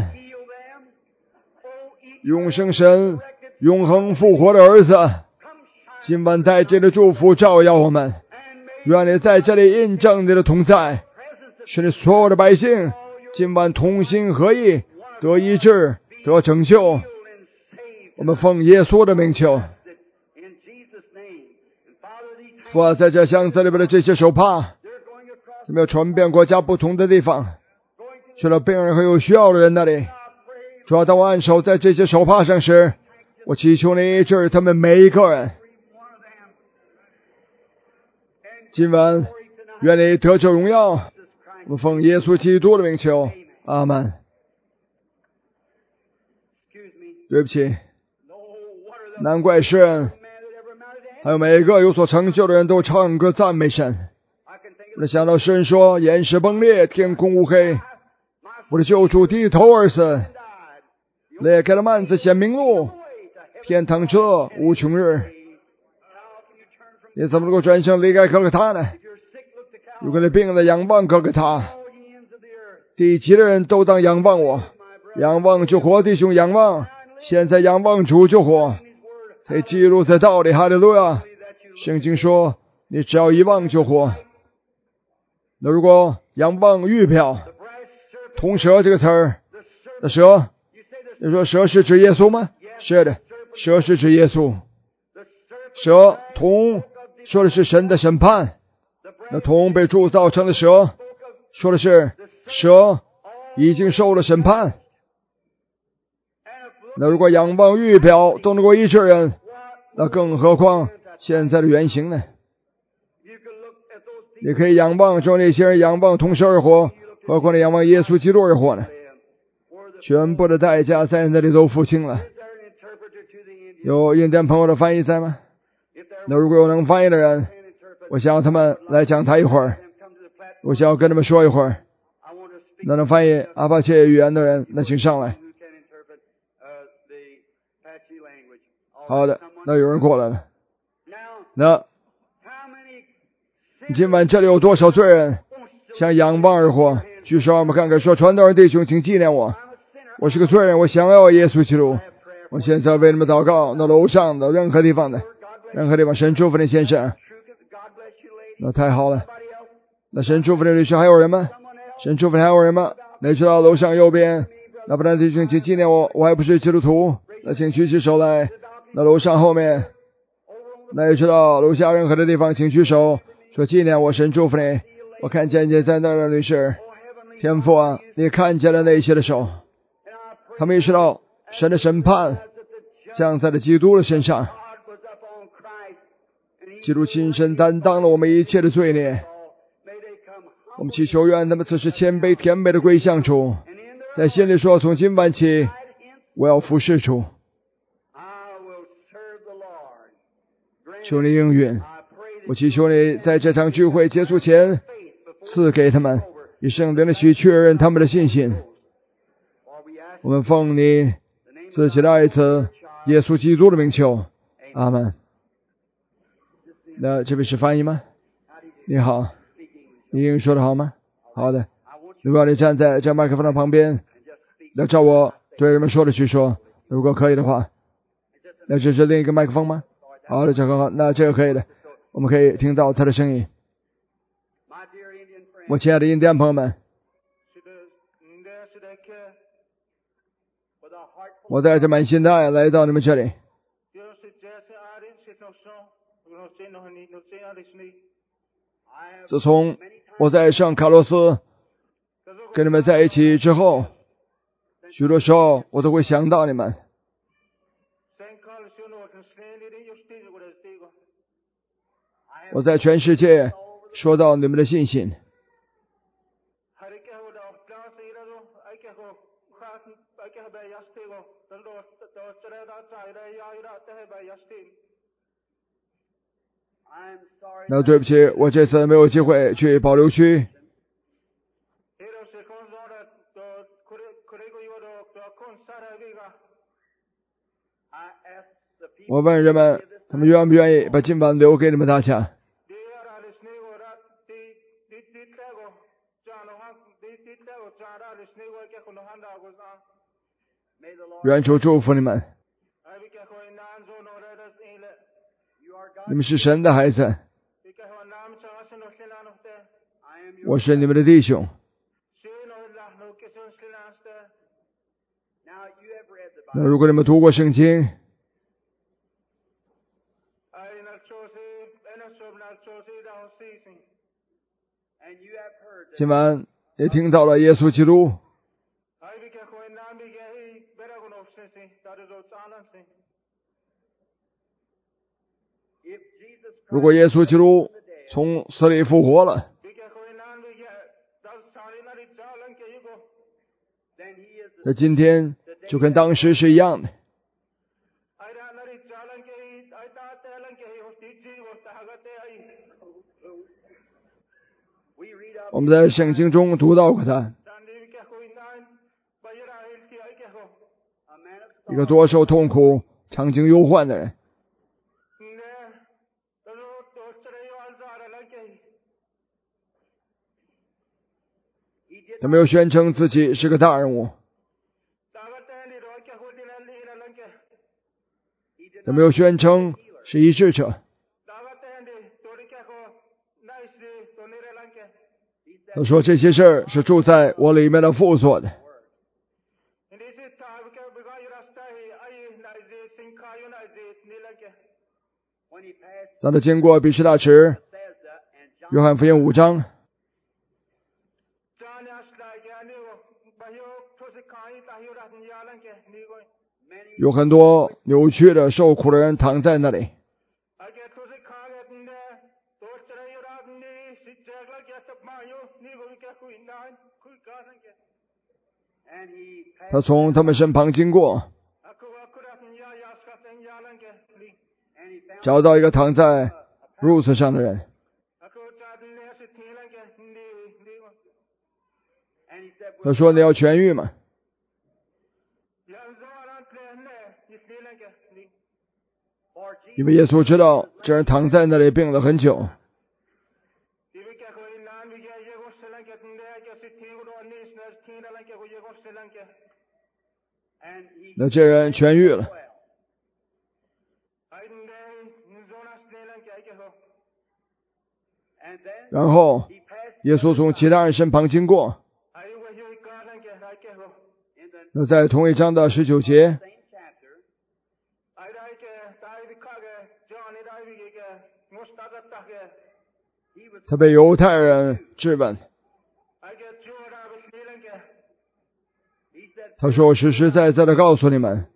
永生神永恒复活的儿子，今晚带着的祝福照耀我们，愿你在这里印证你的同在，使你所有的百姓今晚同心合意，得医治，得拯救。我们奉耶稣的名求。父啊，在这箱子里边的这些手帕，怎么要传遍国家不同的地方，去了病人和有需要的人那里。主要当我按手在这些手帕上时，我祈求你医治他们每一个人。今晚愿你得着荣耀，我奉耶稣基督的名求，阿们。对不起，难怪诗人还有每一个有所成就的人都唱歌赞美神。我想到诗人说：岩石崩裂，天空乌黑，我的救主低头而死，裂开了幔子显明路，天堂这无穷日。你怎么能够转身离开哥哥他呢？如果你病了，仰望哥哥他，地极的人都当仰望我，仰望就活，弟兄仰望，现在仰望主就活，才记录在道理。哈利路亚！圣经说你只要一望就活。那如果仰望玉表，铜蛇这个词儿，那蛇，你说蛇是指耶稣吗？是的，蛇是指耶稣。蛇铜说的是神的审判，那铜被铸造成了蛇，说的是蛇已经受了审判。那如果仰望玉表都能够医治人，那更何况现在的原型呢？你可以仰望着那些人仰望同时而活，何况你仰望耶稣基督而活呢？全部的代价在那里都付清了。有印第安朋友的翻译在吗？那如果有能翻译的人，我想要他们来讲台一会儿，我想要跟他们说一会儿。那能翻译阿帕切语言的人，那请上来。好的，那有人过来了。那今晚这里有多少罪人想仰望而活？举手，我们看看。说，传道人弟兄，请纪念我，我是个罪人，我想要耶稣基督。我现在为你们祷告。那楼上的任何地方的任何地方，神祝福你先生。那太好了。那神祝福你律师，还有人吗？神祝福你还有人吗？ 那知道楼上右边，那不然弟兄请纪念我，我还不是基督徒，那请举起手来。那楼上后面，那也知道楼下任何的地方，请举手说纪念我，神祝福你。我看见你在那儿的女士，天父啊，你看见了那些的手，他们意识到神的审判降在了基督的身上，基督亲身担当了我们一切的罪孽。我们祈求愿他们此时谦卑甜美的归向主，在心里说，从今晚起我要服侍主。求你应允，我祈求你在这场聚会结束前赐给他们以圣灵的许确认他们的信心。我们奉你自己的爱子耶稣基督的名求，阿门。那这位是翻译吗？你好，你英语说的好吗？好的。如果你站在这麦克风的旁边，要照我对人们说的去说，如果可以的话。那这是另一个麦克风吗？好的，这很好，那这个可以的，我们可以听到他的声音。我亲爱的印第安朋友们，我带着满心的爱来到你们这里。自从我在圣卡洛斯跟你们在一起之后，许多时候我都会想到你们。我在全世界说到你们的信心。那对不起，我这次没有机会去保留区。我问人们，他们愿不愿意把今晚留给你们大家？愿主祝福你们。你们是神的孩子，我是你们的弟兄。那如果你们读过圣经，今晚也听到了耶稣基督。如果耶稣基督从死里复活了，在今天就跟当时是一样的。我们在圣经中读到过他，一个多受痛苦、常经忧患的人。他没有宣称自己是个大人物，他没有宣称是医治者，他说这些事儿是住在我里面的父做的。当他经过比士大池，约翰福音五章，有很多扭曲的受苦的人躺在那里。他从他们身旁经过，找到一个躺在褥子上的人。他说：“你要痊愈吗？”因为耶稣知道这人躺在那里病了很久。那这人痊愈了。然后耶稣从其他人身旁经过， 那在同一章的十九节，他被犹太人质问，他说：“我实实在在的告诉你们，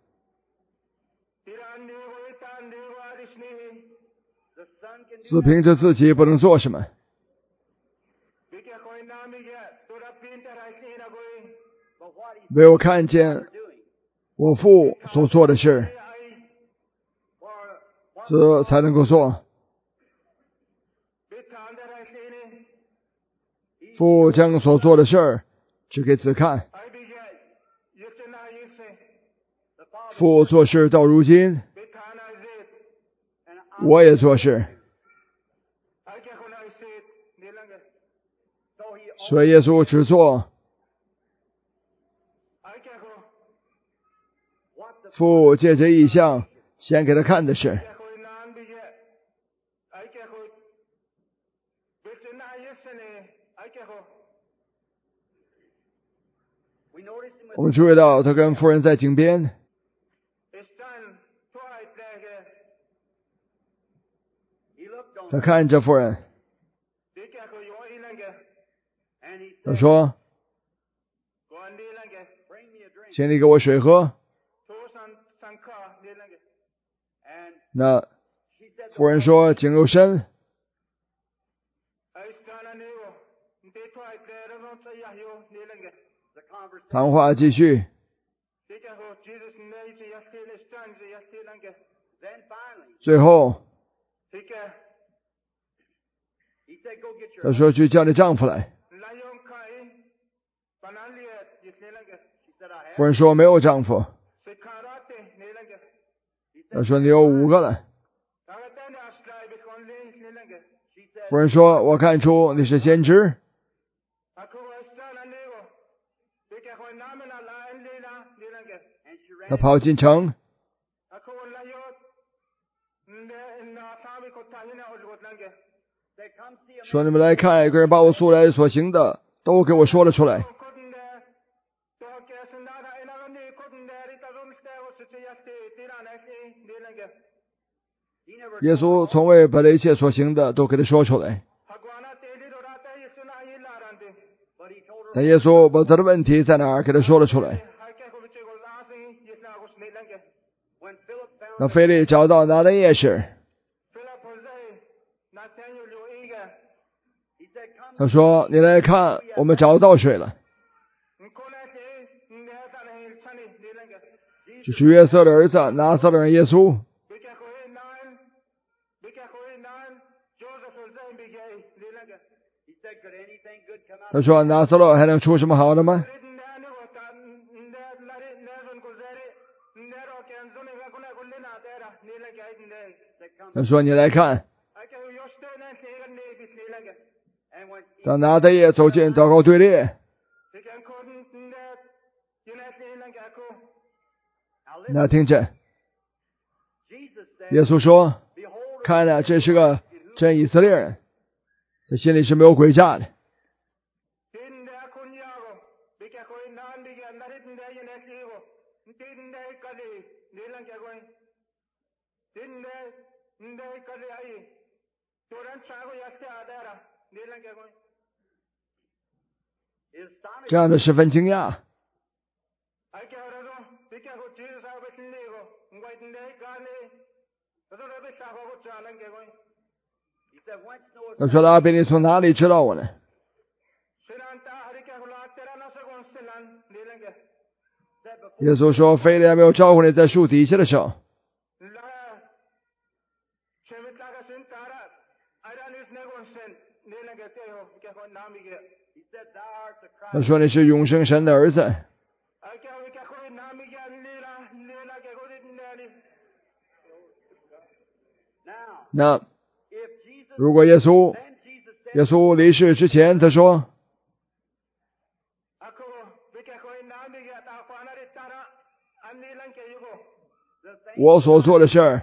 只凭着自己不能做什么。唯有看见我父所做的事，这才能够做。父将所做的事儿指给子看，父做事到如今，我也做事。所以耶稣只做父借着异象显给他看的事。我们注意到他跟夫人在井边，他看着夫人，他说：“请你给我水喝。”那夫人说：“井又深。”谈话继续。最后，他说：“去叫你丈夫来。”夫人说：“没有丈夫。”他说：“你有五个了。”夫人说：“我看出你是先知。”他跑进城，说：“你们来看，一个人把我素来所行的都给我说了出来。”耶稣从未把这一切所行的都给他说出来，但耶稣把他的问题在哪儿给他说了出来。当腓力找到拿但业时，他说：“你来看，我们找到水了。”这是约瑟的儿子拿撒勒人耶稣。他说：“拿撒勒还能出什么好的吗？”他说：“你来看。”当拿但业走进祷告队列，那听着，耶稣说：“看了，这是个真以色列人，他心里是没有诡诈的。”这样的十分惊讶。他说：“拉比，你从哪里知道我呢？”耶稣说：“腓力还没有招呼你在树底下的时候。”他说：“你是永生神的儿子。”那如果耶稣耶稣离世之前，他说：“我所做的事儿，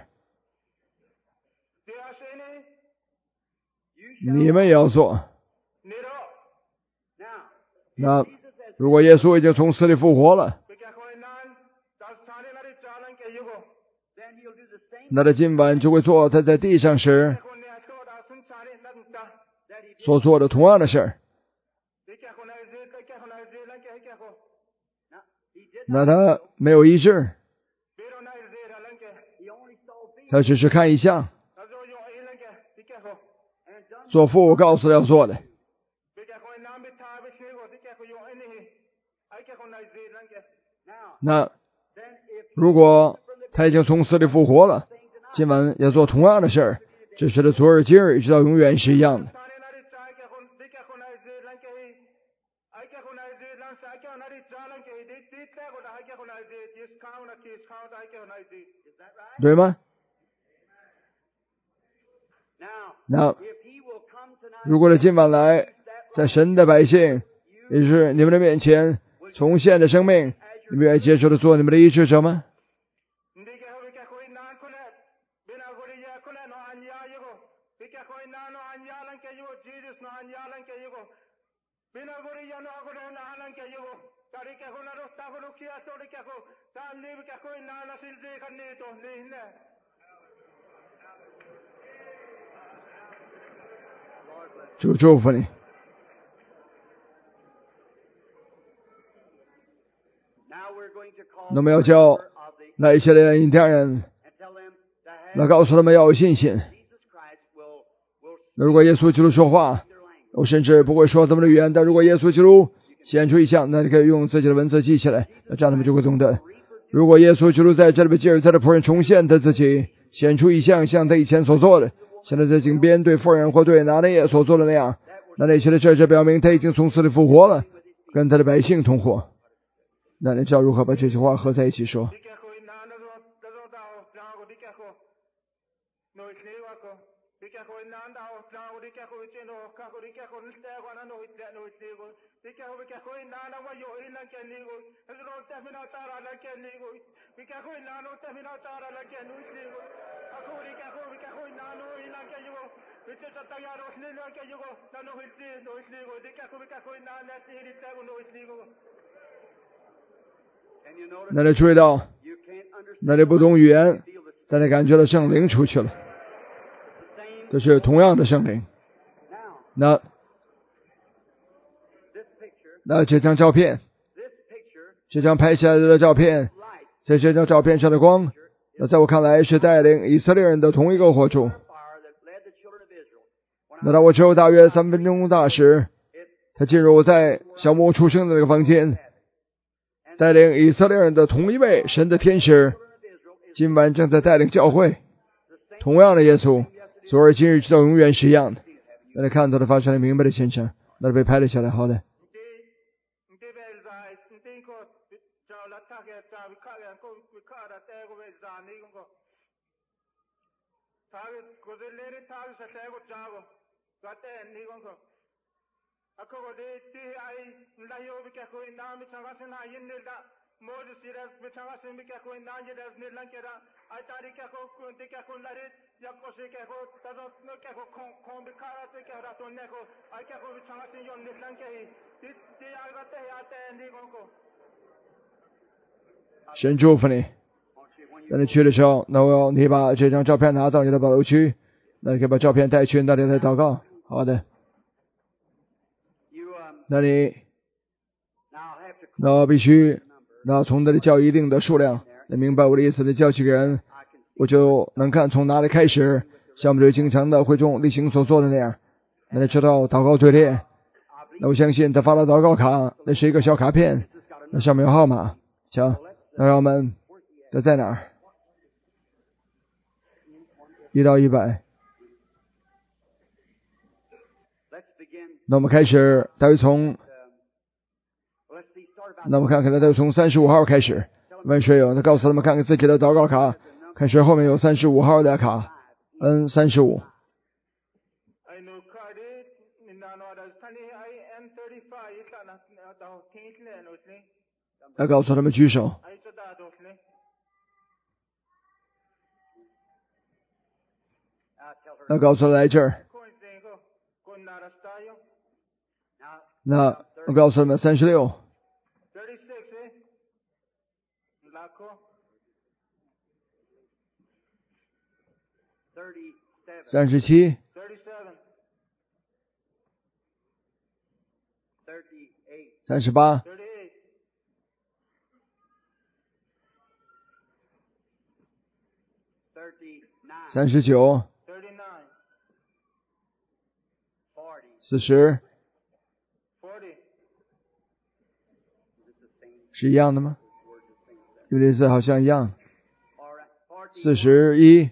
你们也要做。”那如果耶稣已经从死里复活了， 那他今晚就会做他在地上时所做的同样的事儿。那他没有医治，他只是看异象，做父告诉要做的。那如果他已经从死里复活了，今晚要做同样的事儿，只是他昨日今日一直到永远是一样的。对吗？那如果他今晚来，在神的百姓，也就是你们的面前重现的生命，你们愿意接受的做你们的医治者吗？主祝福你。那么要叫那一些的印第安人，那告诉他们要有信心。那如果耶稣基督说话，我甚至不会说他们的语言，但如果耶稣基督显出异象，那你可以用自己的文字记起来，那这样他们就会懂得。如果耶稣基督在这里边借着他的仆人重现他自己，显出异象，像他以前所做的，现在在井边对妇人或对拿内耶所做的那样，那那些的事就表明他已经从死里复活了，跟他的百姓同活。那你知道如何把这些话合在一起说？那你注意到，那你不懂语言，但你感觉到圣灵出去了，这是同样的圣灵。那那这张照片，这张拍下来的照片，在这张照片上的光，那在我看来是带领以色列人的同一个火柱。那当我只有大约三分钟大时，他进入我在小木屋出生的那个房间，带领以色列人的同一位神的天使，今晚正在带领教会。同样的耶稣，昨日今日直到永远是一样的。那你看到的发生了明白的现象，那被拍了下来。好的。神祝福你。那你去的时候，那我要你把这张照片拿到你的保留区，那你可以把照片带去那里来祷告。好的。那你那必须那从那里叫一定的数量，你明白我的意思？你叫几个人，我就能看从哪里开始，像我们这经常的会众例行所做的那样。那你知道祷告队列，那我相信他发了祷告卡，那是一个小卡片，那上面有号码。瞧，那让我们这在哪儿？一到一百。那我们开始，大约从，那我们看看，他大约从三十五号开始。问水友，他告诉他们看看自己的祷告卡，开始后面有三十五号的卡 ，N 三十五。他告诉他们举手。他告诉他来这儿。那我告诉他们三十六。 三十七、三十八、三十九、四十，是一样的吗？有的字好像一样。四十一、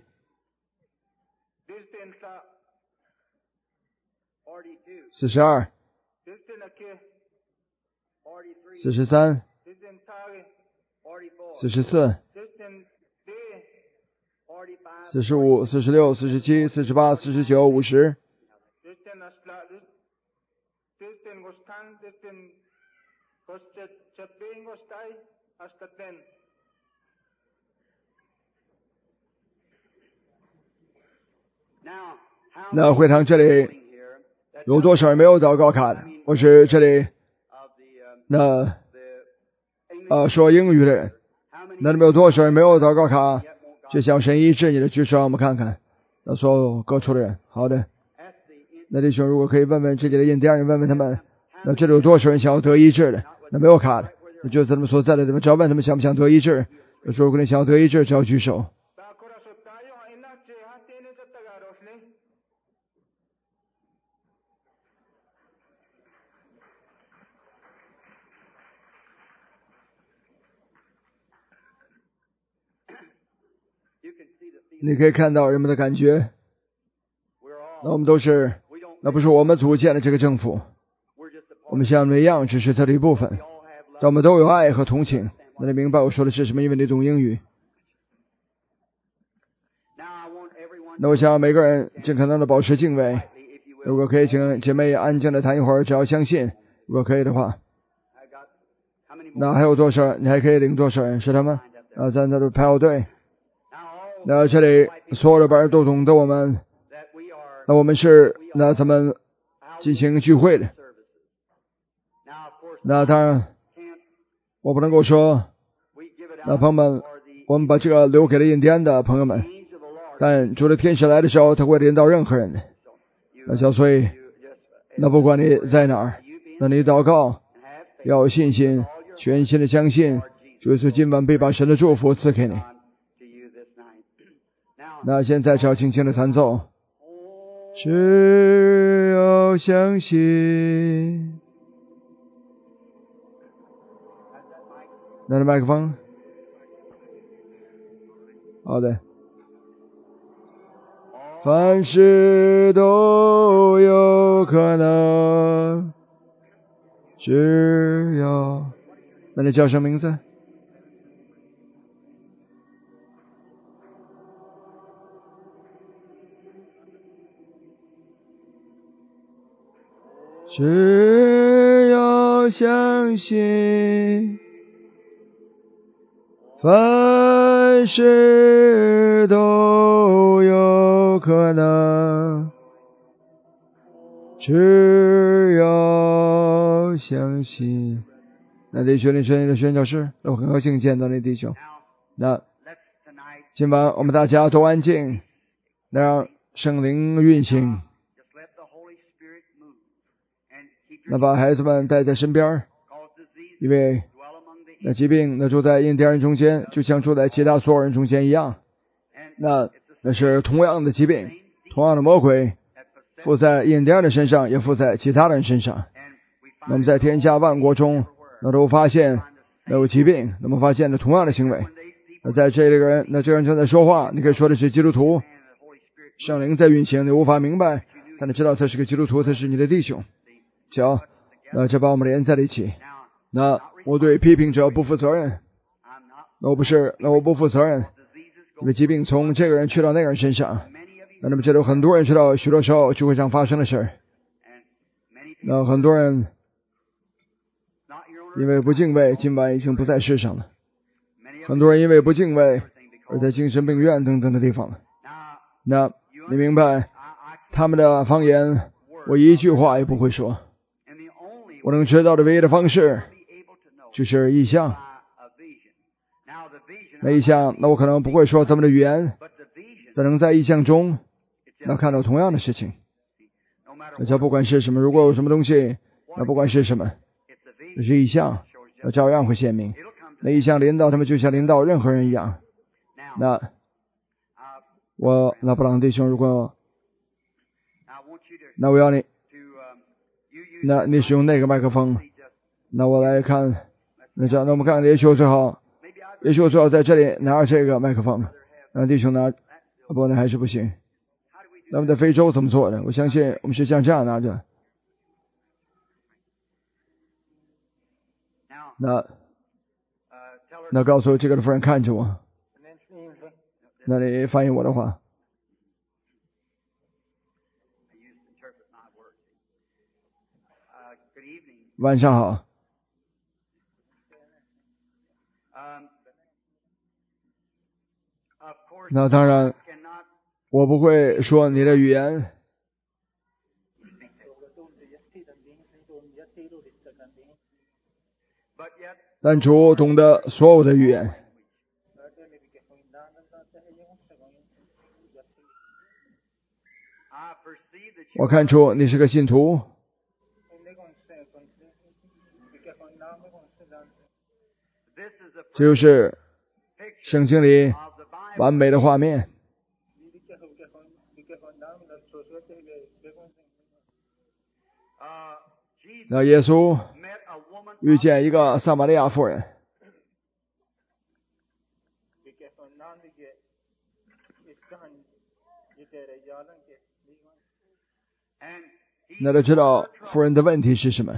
四十二、四十三、四十四、四十五、四十六、四十七、四十八、四十九、五十。那会堂这里有多少人没有祷告卡的？或是这里那呃说英语的人，那里面有多少人没有祷告卡？就向神医治你的举手，我们看看。那所有各处的人，好的。那弟兄如果可以问问这里的印第安人，问问他们，那这里有多少人想要得医治的？那没有卡的，那就在他们所在的地方，只要问他们想不想得医治。有时候如果你想要得医治，只要举手。你可以看到人们的感觉，那我们都是，那不是我们组建的这个政府，我们像我们一样只是它的一部分，但我们都有爱和同情。那你明白我说的是什么？因为你懂英语。那我想每个人尽可能的保持敬畏。如果可以，请姐妹安静的谈一会儿，只要相信。如果可以的话，那还有多少人？你还可以领多少人？是他们啊，在那里排好队。那这里所有的班都懂得我们，那我们是那咱们进行聚会的。那当然我不能够说，那朋友们，我们把这个留给了印第安的朋友们，但主的天使来的时候，他会领导任何人的。那小所以，那不管你在哪儿，那你祷告要有信心，全心的相信，主耶稣今晚必把神的祝福赐给你。那现在只要轻轻的弹奏，只要相信。那的麦克风，好的。凡事都有可能，只要……那你叫什么名字？只要相信，凡事都有可能，只要相信。那弟兄，你是你的宣教师，我很高兴见到你弟兄。那今晚我们大家都安静，那让圣灵运行。那把孩子们带在身边，因为那疾病那住在印第安人中间，就像住在其他所有人中间一样。那那是同样的疾病，同样的魔鬼附在印第安人身上，也附在其他人身上。那么在天下万国中，那都发现那有疾病，那么发现了同样的行为。那在这里个人，那这个人正在说话，你可以说的是基督徒，圣灵在运行，你无法明白，但你知道他是个基督徒，他是你的弟兄。瞧，那这把我们连在了一起。那我对批评者不负责任，那我不是，那我不负责任，因为疾病从这个人去到那个人身上。那那么这里有很多人知道许多时候聚会上发生的事，那很多人因为不敬畏，今晚已经不在世上了。很多人因为不敬畏而在精神病院等等的地方了。那你明白，他们的方言我一句话也不会说，我能知道的唯一的方式就是异象。那异象，那我可能不会说他们的语言， 但能在异象中那看到同样的事情。那叫不管是什么，如果有什么东西，那不管是什么，这是异象，那照样会显明。那异象临到他们，就像临到任何人一样。那我那布朗弟兄，如果那我要你，那你使用那个麦克风，那我来看，那这样，那我们看也许我最好，也许我最好在这里拿着这个麦克风，让弟兄拿，不，那还是不行。那么在非洲怎么做的？我相信我们是像这样拿着。那那告诉这个的夫人看着我，那你翻译我的话。晚上好。那当然，我不会说你的语言，但主懂得所有的语言。我看出你是个信徒。这就是圣经里完美的画面。那耶稣遇见一个撒玛利亚妇人，那他知道妇人的问题是什么。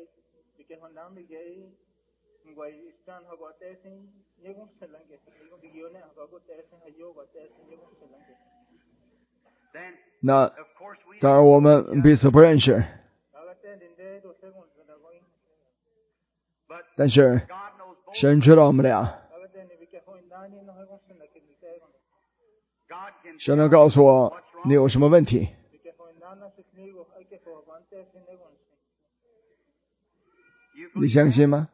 那当然我们彼此不认识，但是神知道我们俩。神能告诉我你有什么问题。你相信吗？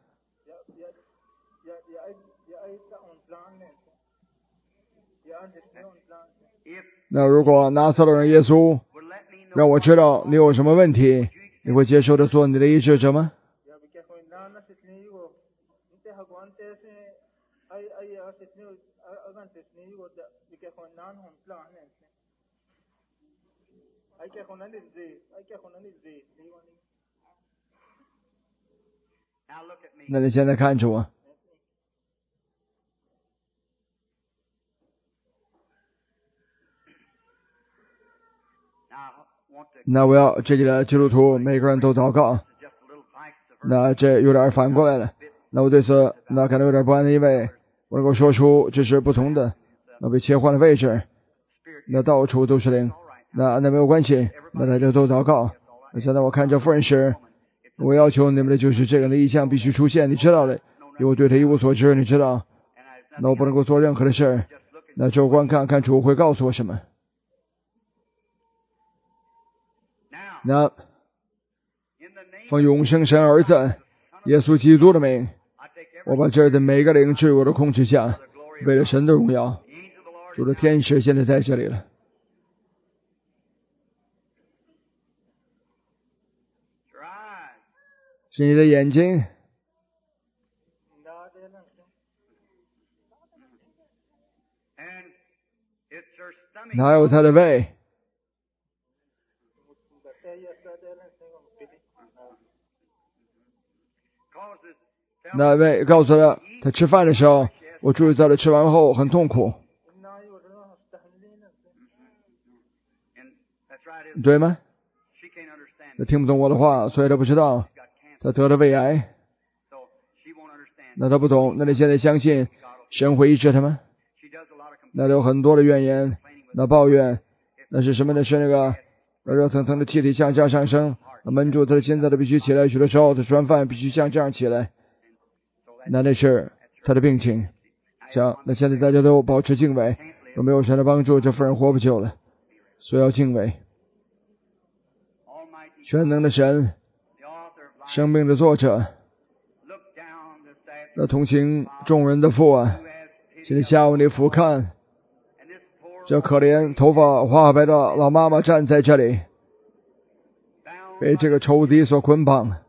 那如果拿撒勒人耶稣让我知道你有什么问题，你会接受的做你的医治者吗？那你现在看着我。那我要这里的基督徒每个人都祷告。那这有点反过来了。那我对此那感到有点不安，因为我能够说出这是不同的，那被切换的位置，那到处都是灵。那那没有关系，那大家都祷告。那现在我看这妇人时，我要求你们的就是这个的意象必须出现，你知道的，因为我对他一无所知，你知道。那我不能够做任何的事儿，那就观看看主会告诉我什么。那奉永生神儿子耶稣基督的名，我把这儿的每个灵置我的控制下，为了神的荣耀。主的天使现在在这里了。是你的眼睛，哪有他的胃？那位告诉他，他吃饭的时候，我注意到了吃完后很痛苦，对吗？他听不懂我的话，所以他不知道他得了胃癌。那他不懂，那你现在相信神会医治他吗？那有很多的怨言，那抱怨，那是什么呢？是那个那热腾腾的气体向下上升，闷住他的心脏，他必须起来，许多时候他吃完饭必须像这样起来。那那是他的病情。行，那现在大家都保持敬畏，有没有神的帮助，这妇人活不久了，所以要敬畏。全能的神，生命的作者，那同情众人的父啊，请你下午你俯瞰这可怜头发花白的老妈妈站在这里，被这个仇敌所捆绑。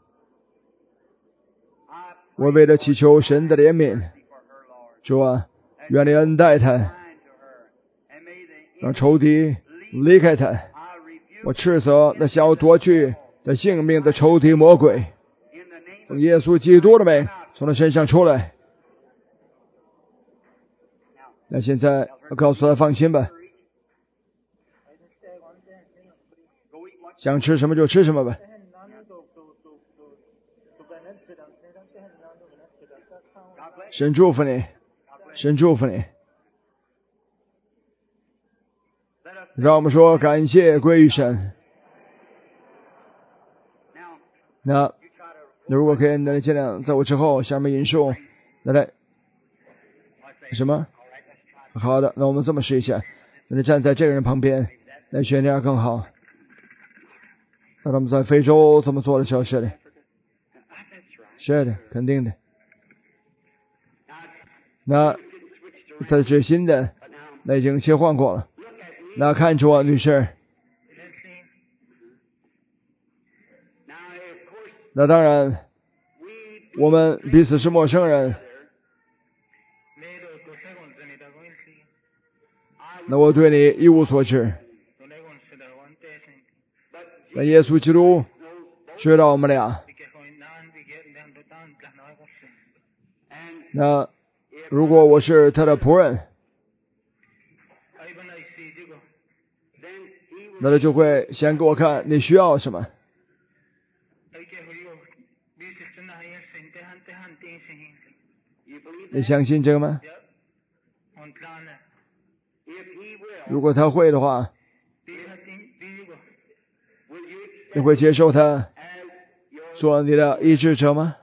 我为了祈求神的怜悯，主啊，愿你恩待他，让仇敌离开他。我斥责那想要夺去他性命的仇敌魔鬼，从耶稣基督的名从他身上出来。那现在我告诉他放心吧，想吃什么就吃什么吧。神祝福你，神祝福你。让我们说感谢归于神。那如果可以，那尽量在我之后下面引述，来来，什么？好的，那我们这么试一下，那你站在这个人旁边，那选这样更好。那他们在非洲这么做的时候，是的，是的，肯定的。那在最新的，那已经切换过了。那看着我，女士。那当然，我们彼此是陌生人。那我对你一无所知。那耶稣基督知道我们俩。那如果我是他的仆人，那他就会先给我看你需要什么。你相信这个吗？如果他会的话，你会接受他做你的医治者吗？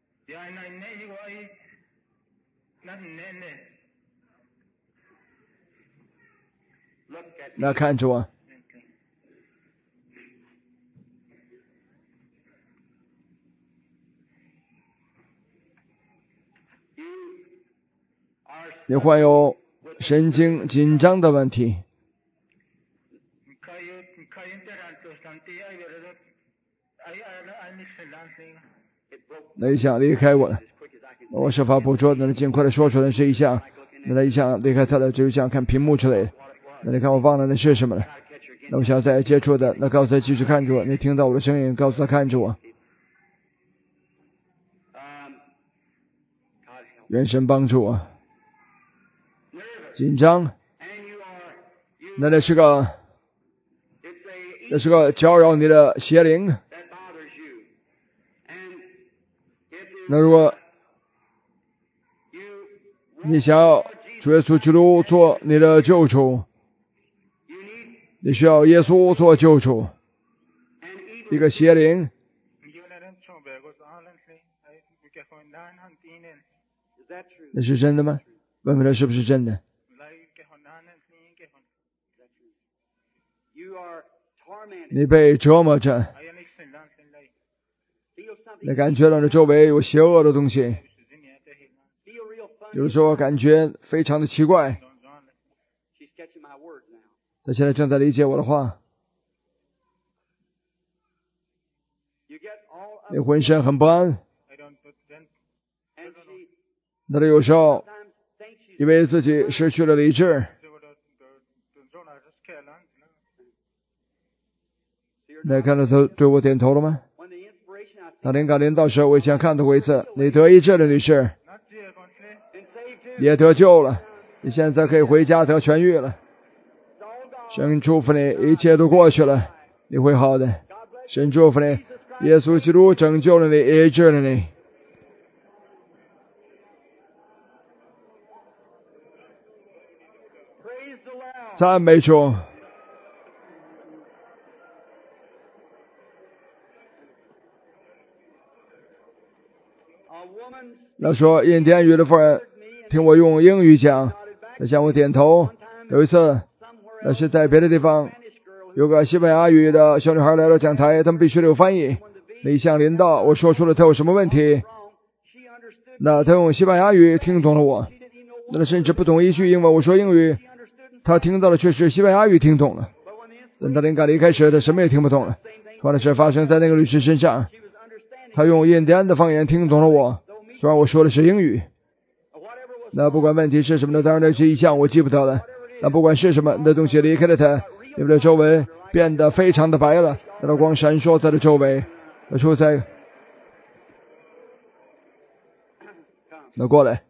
那看着我。你患有神经紧张的问题。那一项离开我了，我设法捕捉，那尽快的说出来是一项，那一项离开他的就像看屏幕之类的。那你看我忘了那是什么了？那我想再接触的，那告诉他继续看着我。你听到我的声音，告诉他看着我。愿神帮助我。紧张，那那是个，那是个搅扰你的邪灵。那如果你想要主耶稣基督做你的救主，你需要耶稣做救主。一个邪灵，那是真的吗？问问他是不是真的？你被折磨着，你感觉到你周围有邪恶的东西，有时候感觉非常的奇怪。他现在正在理解我的话。你浑身很不安，那他有时候以为自己失去了理智。那看到他对我点头了吗？当灵感临到时，我以前看到过一次。你得医治了，女士，也得救了，你现在可以回家得痊愈了。神祝福你，一切都过去了，你会好的。神祝福你，耶稣基督拯救了你，医治了你。赞美主。那说印第安语的妇人听我用英语讲，他向我点头。有一次，那是在别的地方，有个西班牙语的小女孩来到讲台，他们必须得有翻译。那一项临到，我说出了她有什么问题，那她用西班牙语听懂了我，那她甚至不懂一句英文，我说英语， 他听到的却是西班牙语，听懂了。等他灵感离开时，他什么也听不懂了。同样的事发生在那个律师身上，他用印第安的方言听懂了我，虽然我说的是英语。那不管问题是什么呢？当然那是一项我记不得了。那不管是什么，那东西离开了他，因为他周围变得非常的白了，那道光闪烁在了周围。他说在，那过来。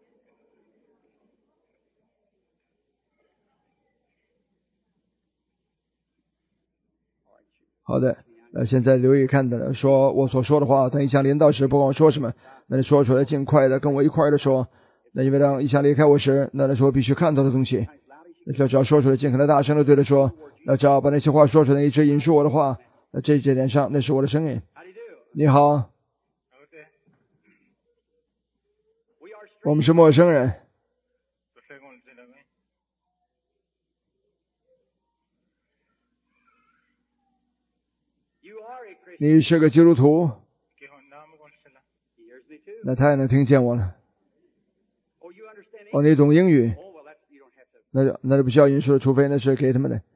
好的，那现在留意看的，说我所说的话，等异象临到时，不管我说什么，那你说出来尽快的跟我一块的说。那因为当异象离开我时，那他说必须看到的东西，那就只要说出来尽可能大声的对他说，那只要把那些话说出来，一直引述我的话，那这这点上那是我的声音。你好，我们是陌生人。你是个基督徒，那他也能听见我了。哦，你懂英语？那就那就不需要引述，除非那是给他们的。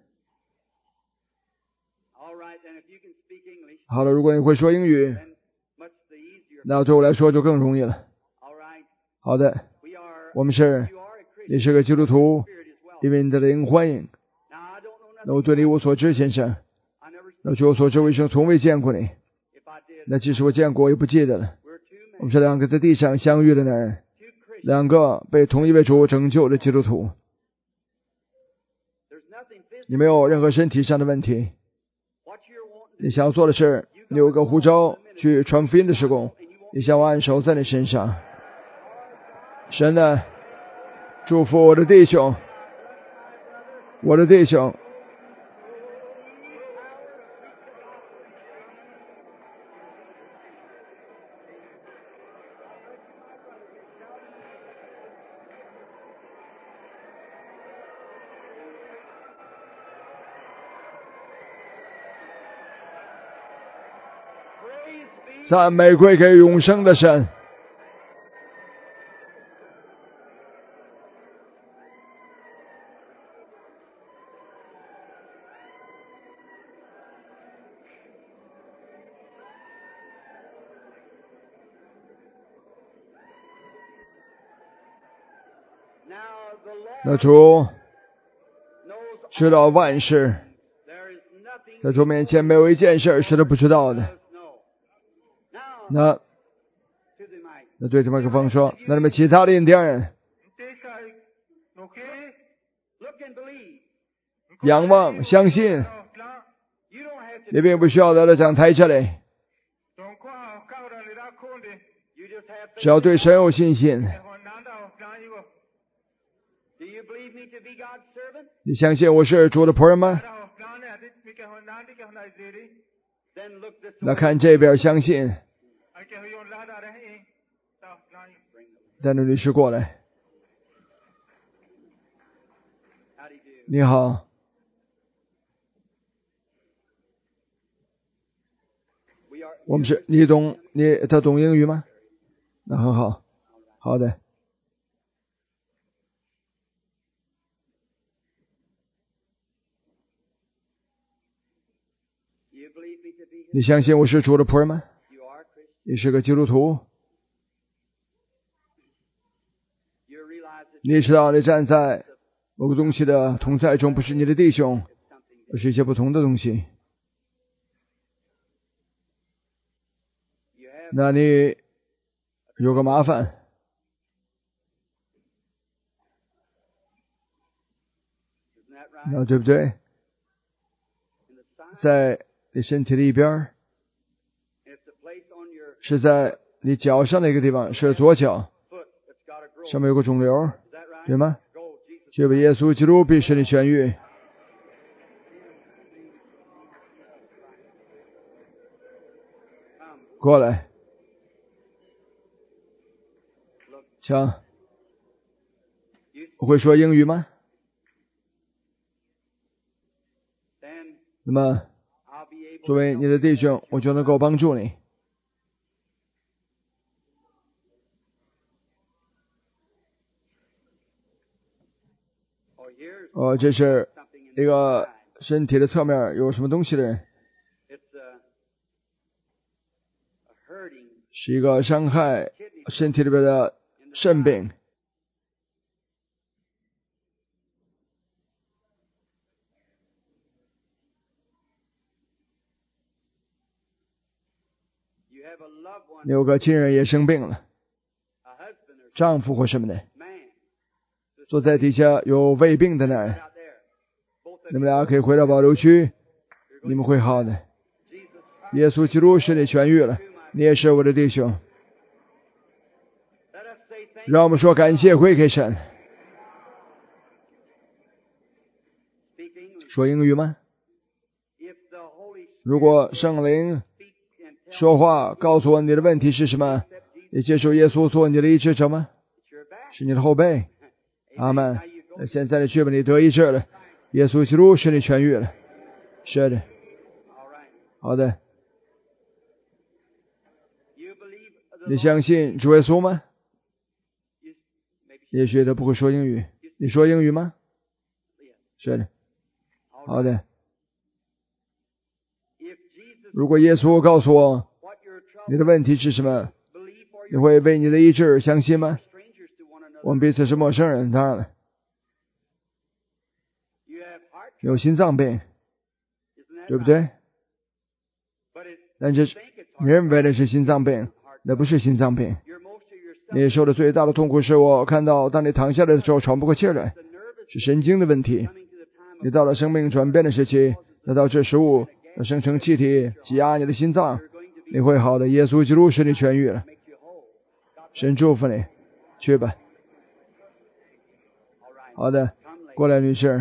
好了，如果你会说英语，那对我来说就更容易了。好的，我们是，你是个基督徒，因为你的灵欢迎。那我对你一无所知，先生。那据我所知，我一生从未见过你。那即使我见过，我也不记得了。我们是两个在地上相遇的男人，两个被同一位主拯救的基督徒。你没有任何身体上的问题。你想要做的是，你有个呼召去传福音的事工，你想我按手在你身上。神呢，祝福我的弟兄，我的弟兄。赞美归给永生的神。那主知道万事，在主面前没有一件事是他不知道的。那那对着麦克风说，那你们其他的印第安人，仰望相信，你并不需要来到讲台这里，只要对神有信心。你相信我是主的仆人吗？那看这边相信。带着律师过来。你好。我们是，你懂，你他懂英语吗？那很好，好的。你相信我是主的仆人吗？你是个基督徒。你知道你站在某个东西的同在中，不是你的弟兄，而是一些不同的东西。那你有个麻烦，那对不对？在你身体的一边，是在你脚上的一个地方，是左脚，上面有个肿瘤，对吗？这位耶稣基督必使你痊愈。过来，请。我会说英语吗？那么，作为你的弟兄，我就能够帮助你。 哦，这是一个身体的侧面有什么东西的人，是一个伤害身体里边的肾病。你有个亲人也生病了，丈夫或什么的，坐在底下有胃病的人，你们俩可以回到保留区，你们会好的。耶稣基督使你痊愈了，你也是我的弟兄。让我们说感谢归给神。说英语吗？如果圣灵说话告诉我你的问题是什么，你接受耶稣做你的医治者吗？是你的后背。阿们。现在你去吧，你得医治了，耶稣基督使你痊愈了。是的。好的。你相信主耶稣吗？也许他不会说英语，你说英语吗？是的。好的。如果耶稣告诉我你的问题是什么，你会为你的医治相信吗？我们彼此是陌生人，当然了。有心脏病，对不对？但是你认为的是心脏病，那不是心脏病。你受的最大的痛苦是我看到当你躺下来的时候喘不过气来，是神经的问题。你到了生命转变的时期，那导致食物要生成气体挤压你的心脏，你会好的。耶稣基督使你痊愈了，神祝福你，去吧。好的，过来女士。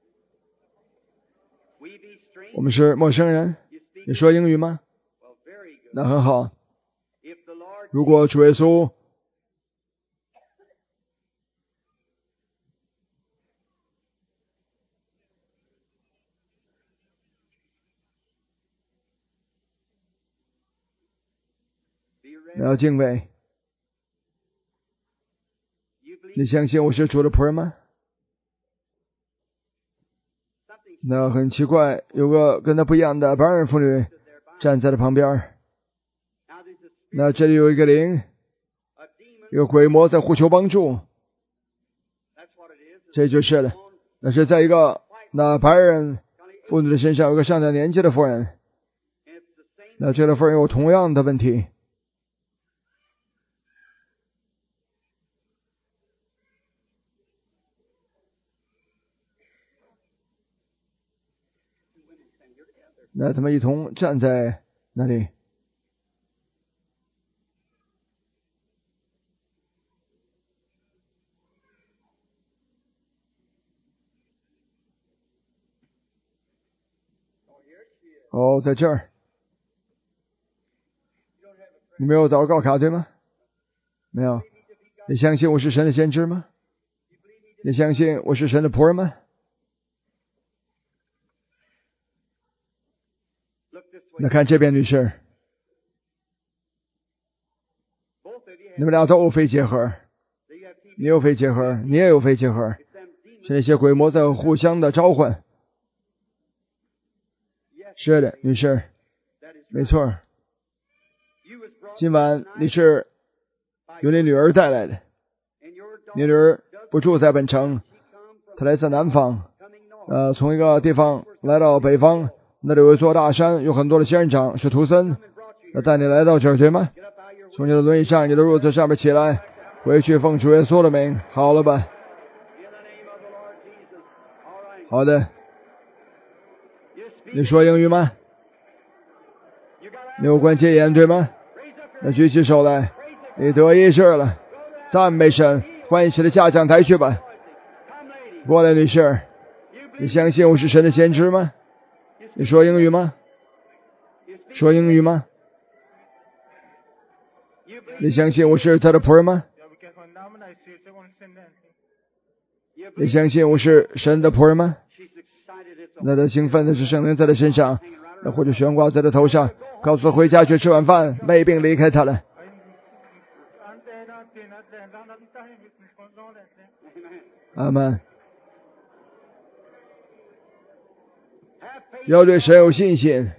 我们是陌生人，你说英语吗？那很好。如果主耶稣你要敬畏。你相信我是主的仆人吗？那很奇怪，有个跟他不一样的白人妇女站在了旁边。那这里有一个灵，一个鬼魔在呼求帮助，这就是了。那是在一个那白人妇女的身上有个上了年纪的妇人，那这个妇人有同样的问题。那他们一同站在那里。哦，在这儿。你没有祷告卡对吗？没有。你相信我是神的先知吗？你相信我是神的仆人吗？那看这边女士，你们俩都有肺结核，你有肺结核，你也有肺结核，是那些鬼魔在互相的召唤。是的，女士，没错。今晚你是由你女儿带来的，你女儿不住在本城，她来自南方，呃，从一个地方来到北方，那里有一座大山，有很多的仙人掌，是图森。那带你来到这儿，对吗？从你的轮椅上，你的褥子上面起来，回去奉主耶稣的名，好了吧？好的。你说英语吗？你有关节炎对吗？那举起手来，你得医治了，赞美神，欢喜的下讲台去吧。过来，女士，你相信我是神的先知吗？你说英语吗？说英语吗？你相信我是他的仆人吗？你相信我是神的仆人吗？那他兴奋的是圣灵在他身上，那或者悬挂在他头上，告诉他回家去吃晚饭，胃病离开他了。阿们。 要对神有信心。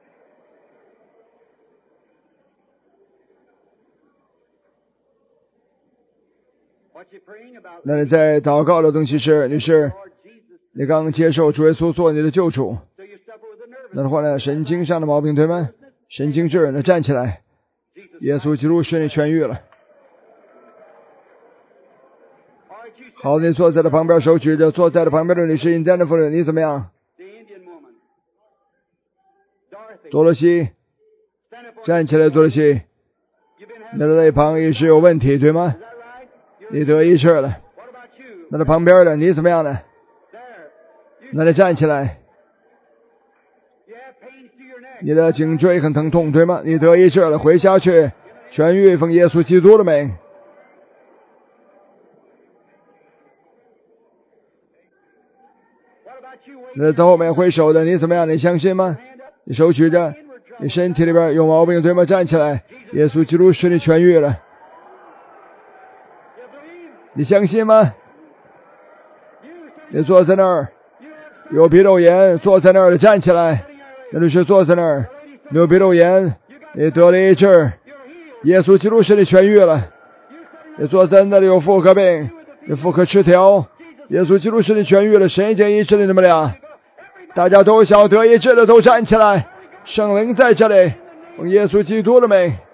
那你在祷告的东西是，你是你刚接受主耶稣做你的救主，那的话呢，神经上的毛病对吗？神经质，那站起来，耶稣基督使你痊愈了。好，你坐在了旁边，手举着，坐在了旁边的女士，印第安的妇人，你怎么样？多罗西，站起来，多罗西，你的肋旁一直有问题，对吗？你得医治了。那在旁边的你怎么样呢？那你站起来。你的颈椎很疼痛，对吗？你得医治了，回家去痊愈，奉耶稣基督的名。那在后面挥手的你怎么样？你相信吗？你手举着，你身体里边有毛病，对吗？站起来，耶稣基督使你痊愈了。你相信吗？你坐在那儿，有鼻窦炎，坐在那儿的站起来。那就是坐在那儿，有鼻窦炎，你得了医治，耶稣基督使你痊愈了。你坐在那里有妇科病，有妇科失调，耶稣基督使你痊愈了，神已经医治了你们俩。大家都想得医治的都站起来，圣灵在这里，奉耶稣基督的名。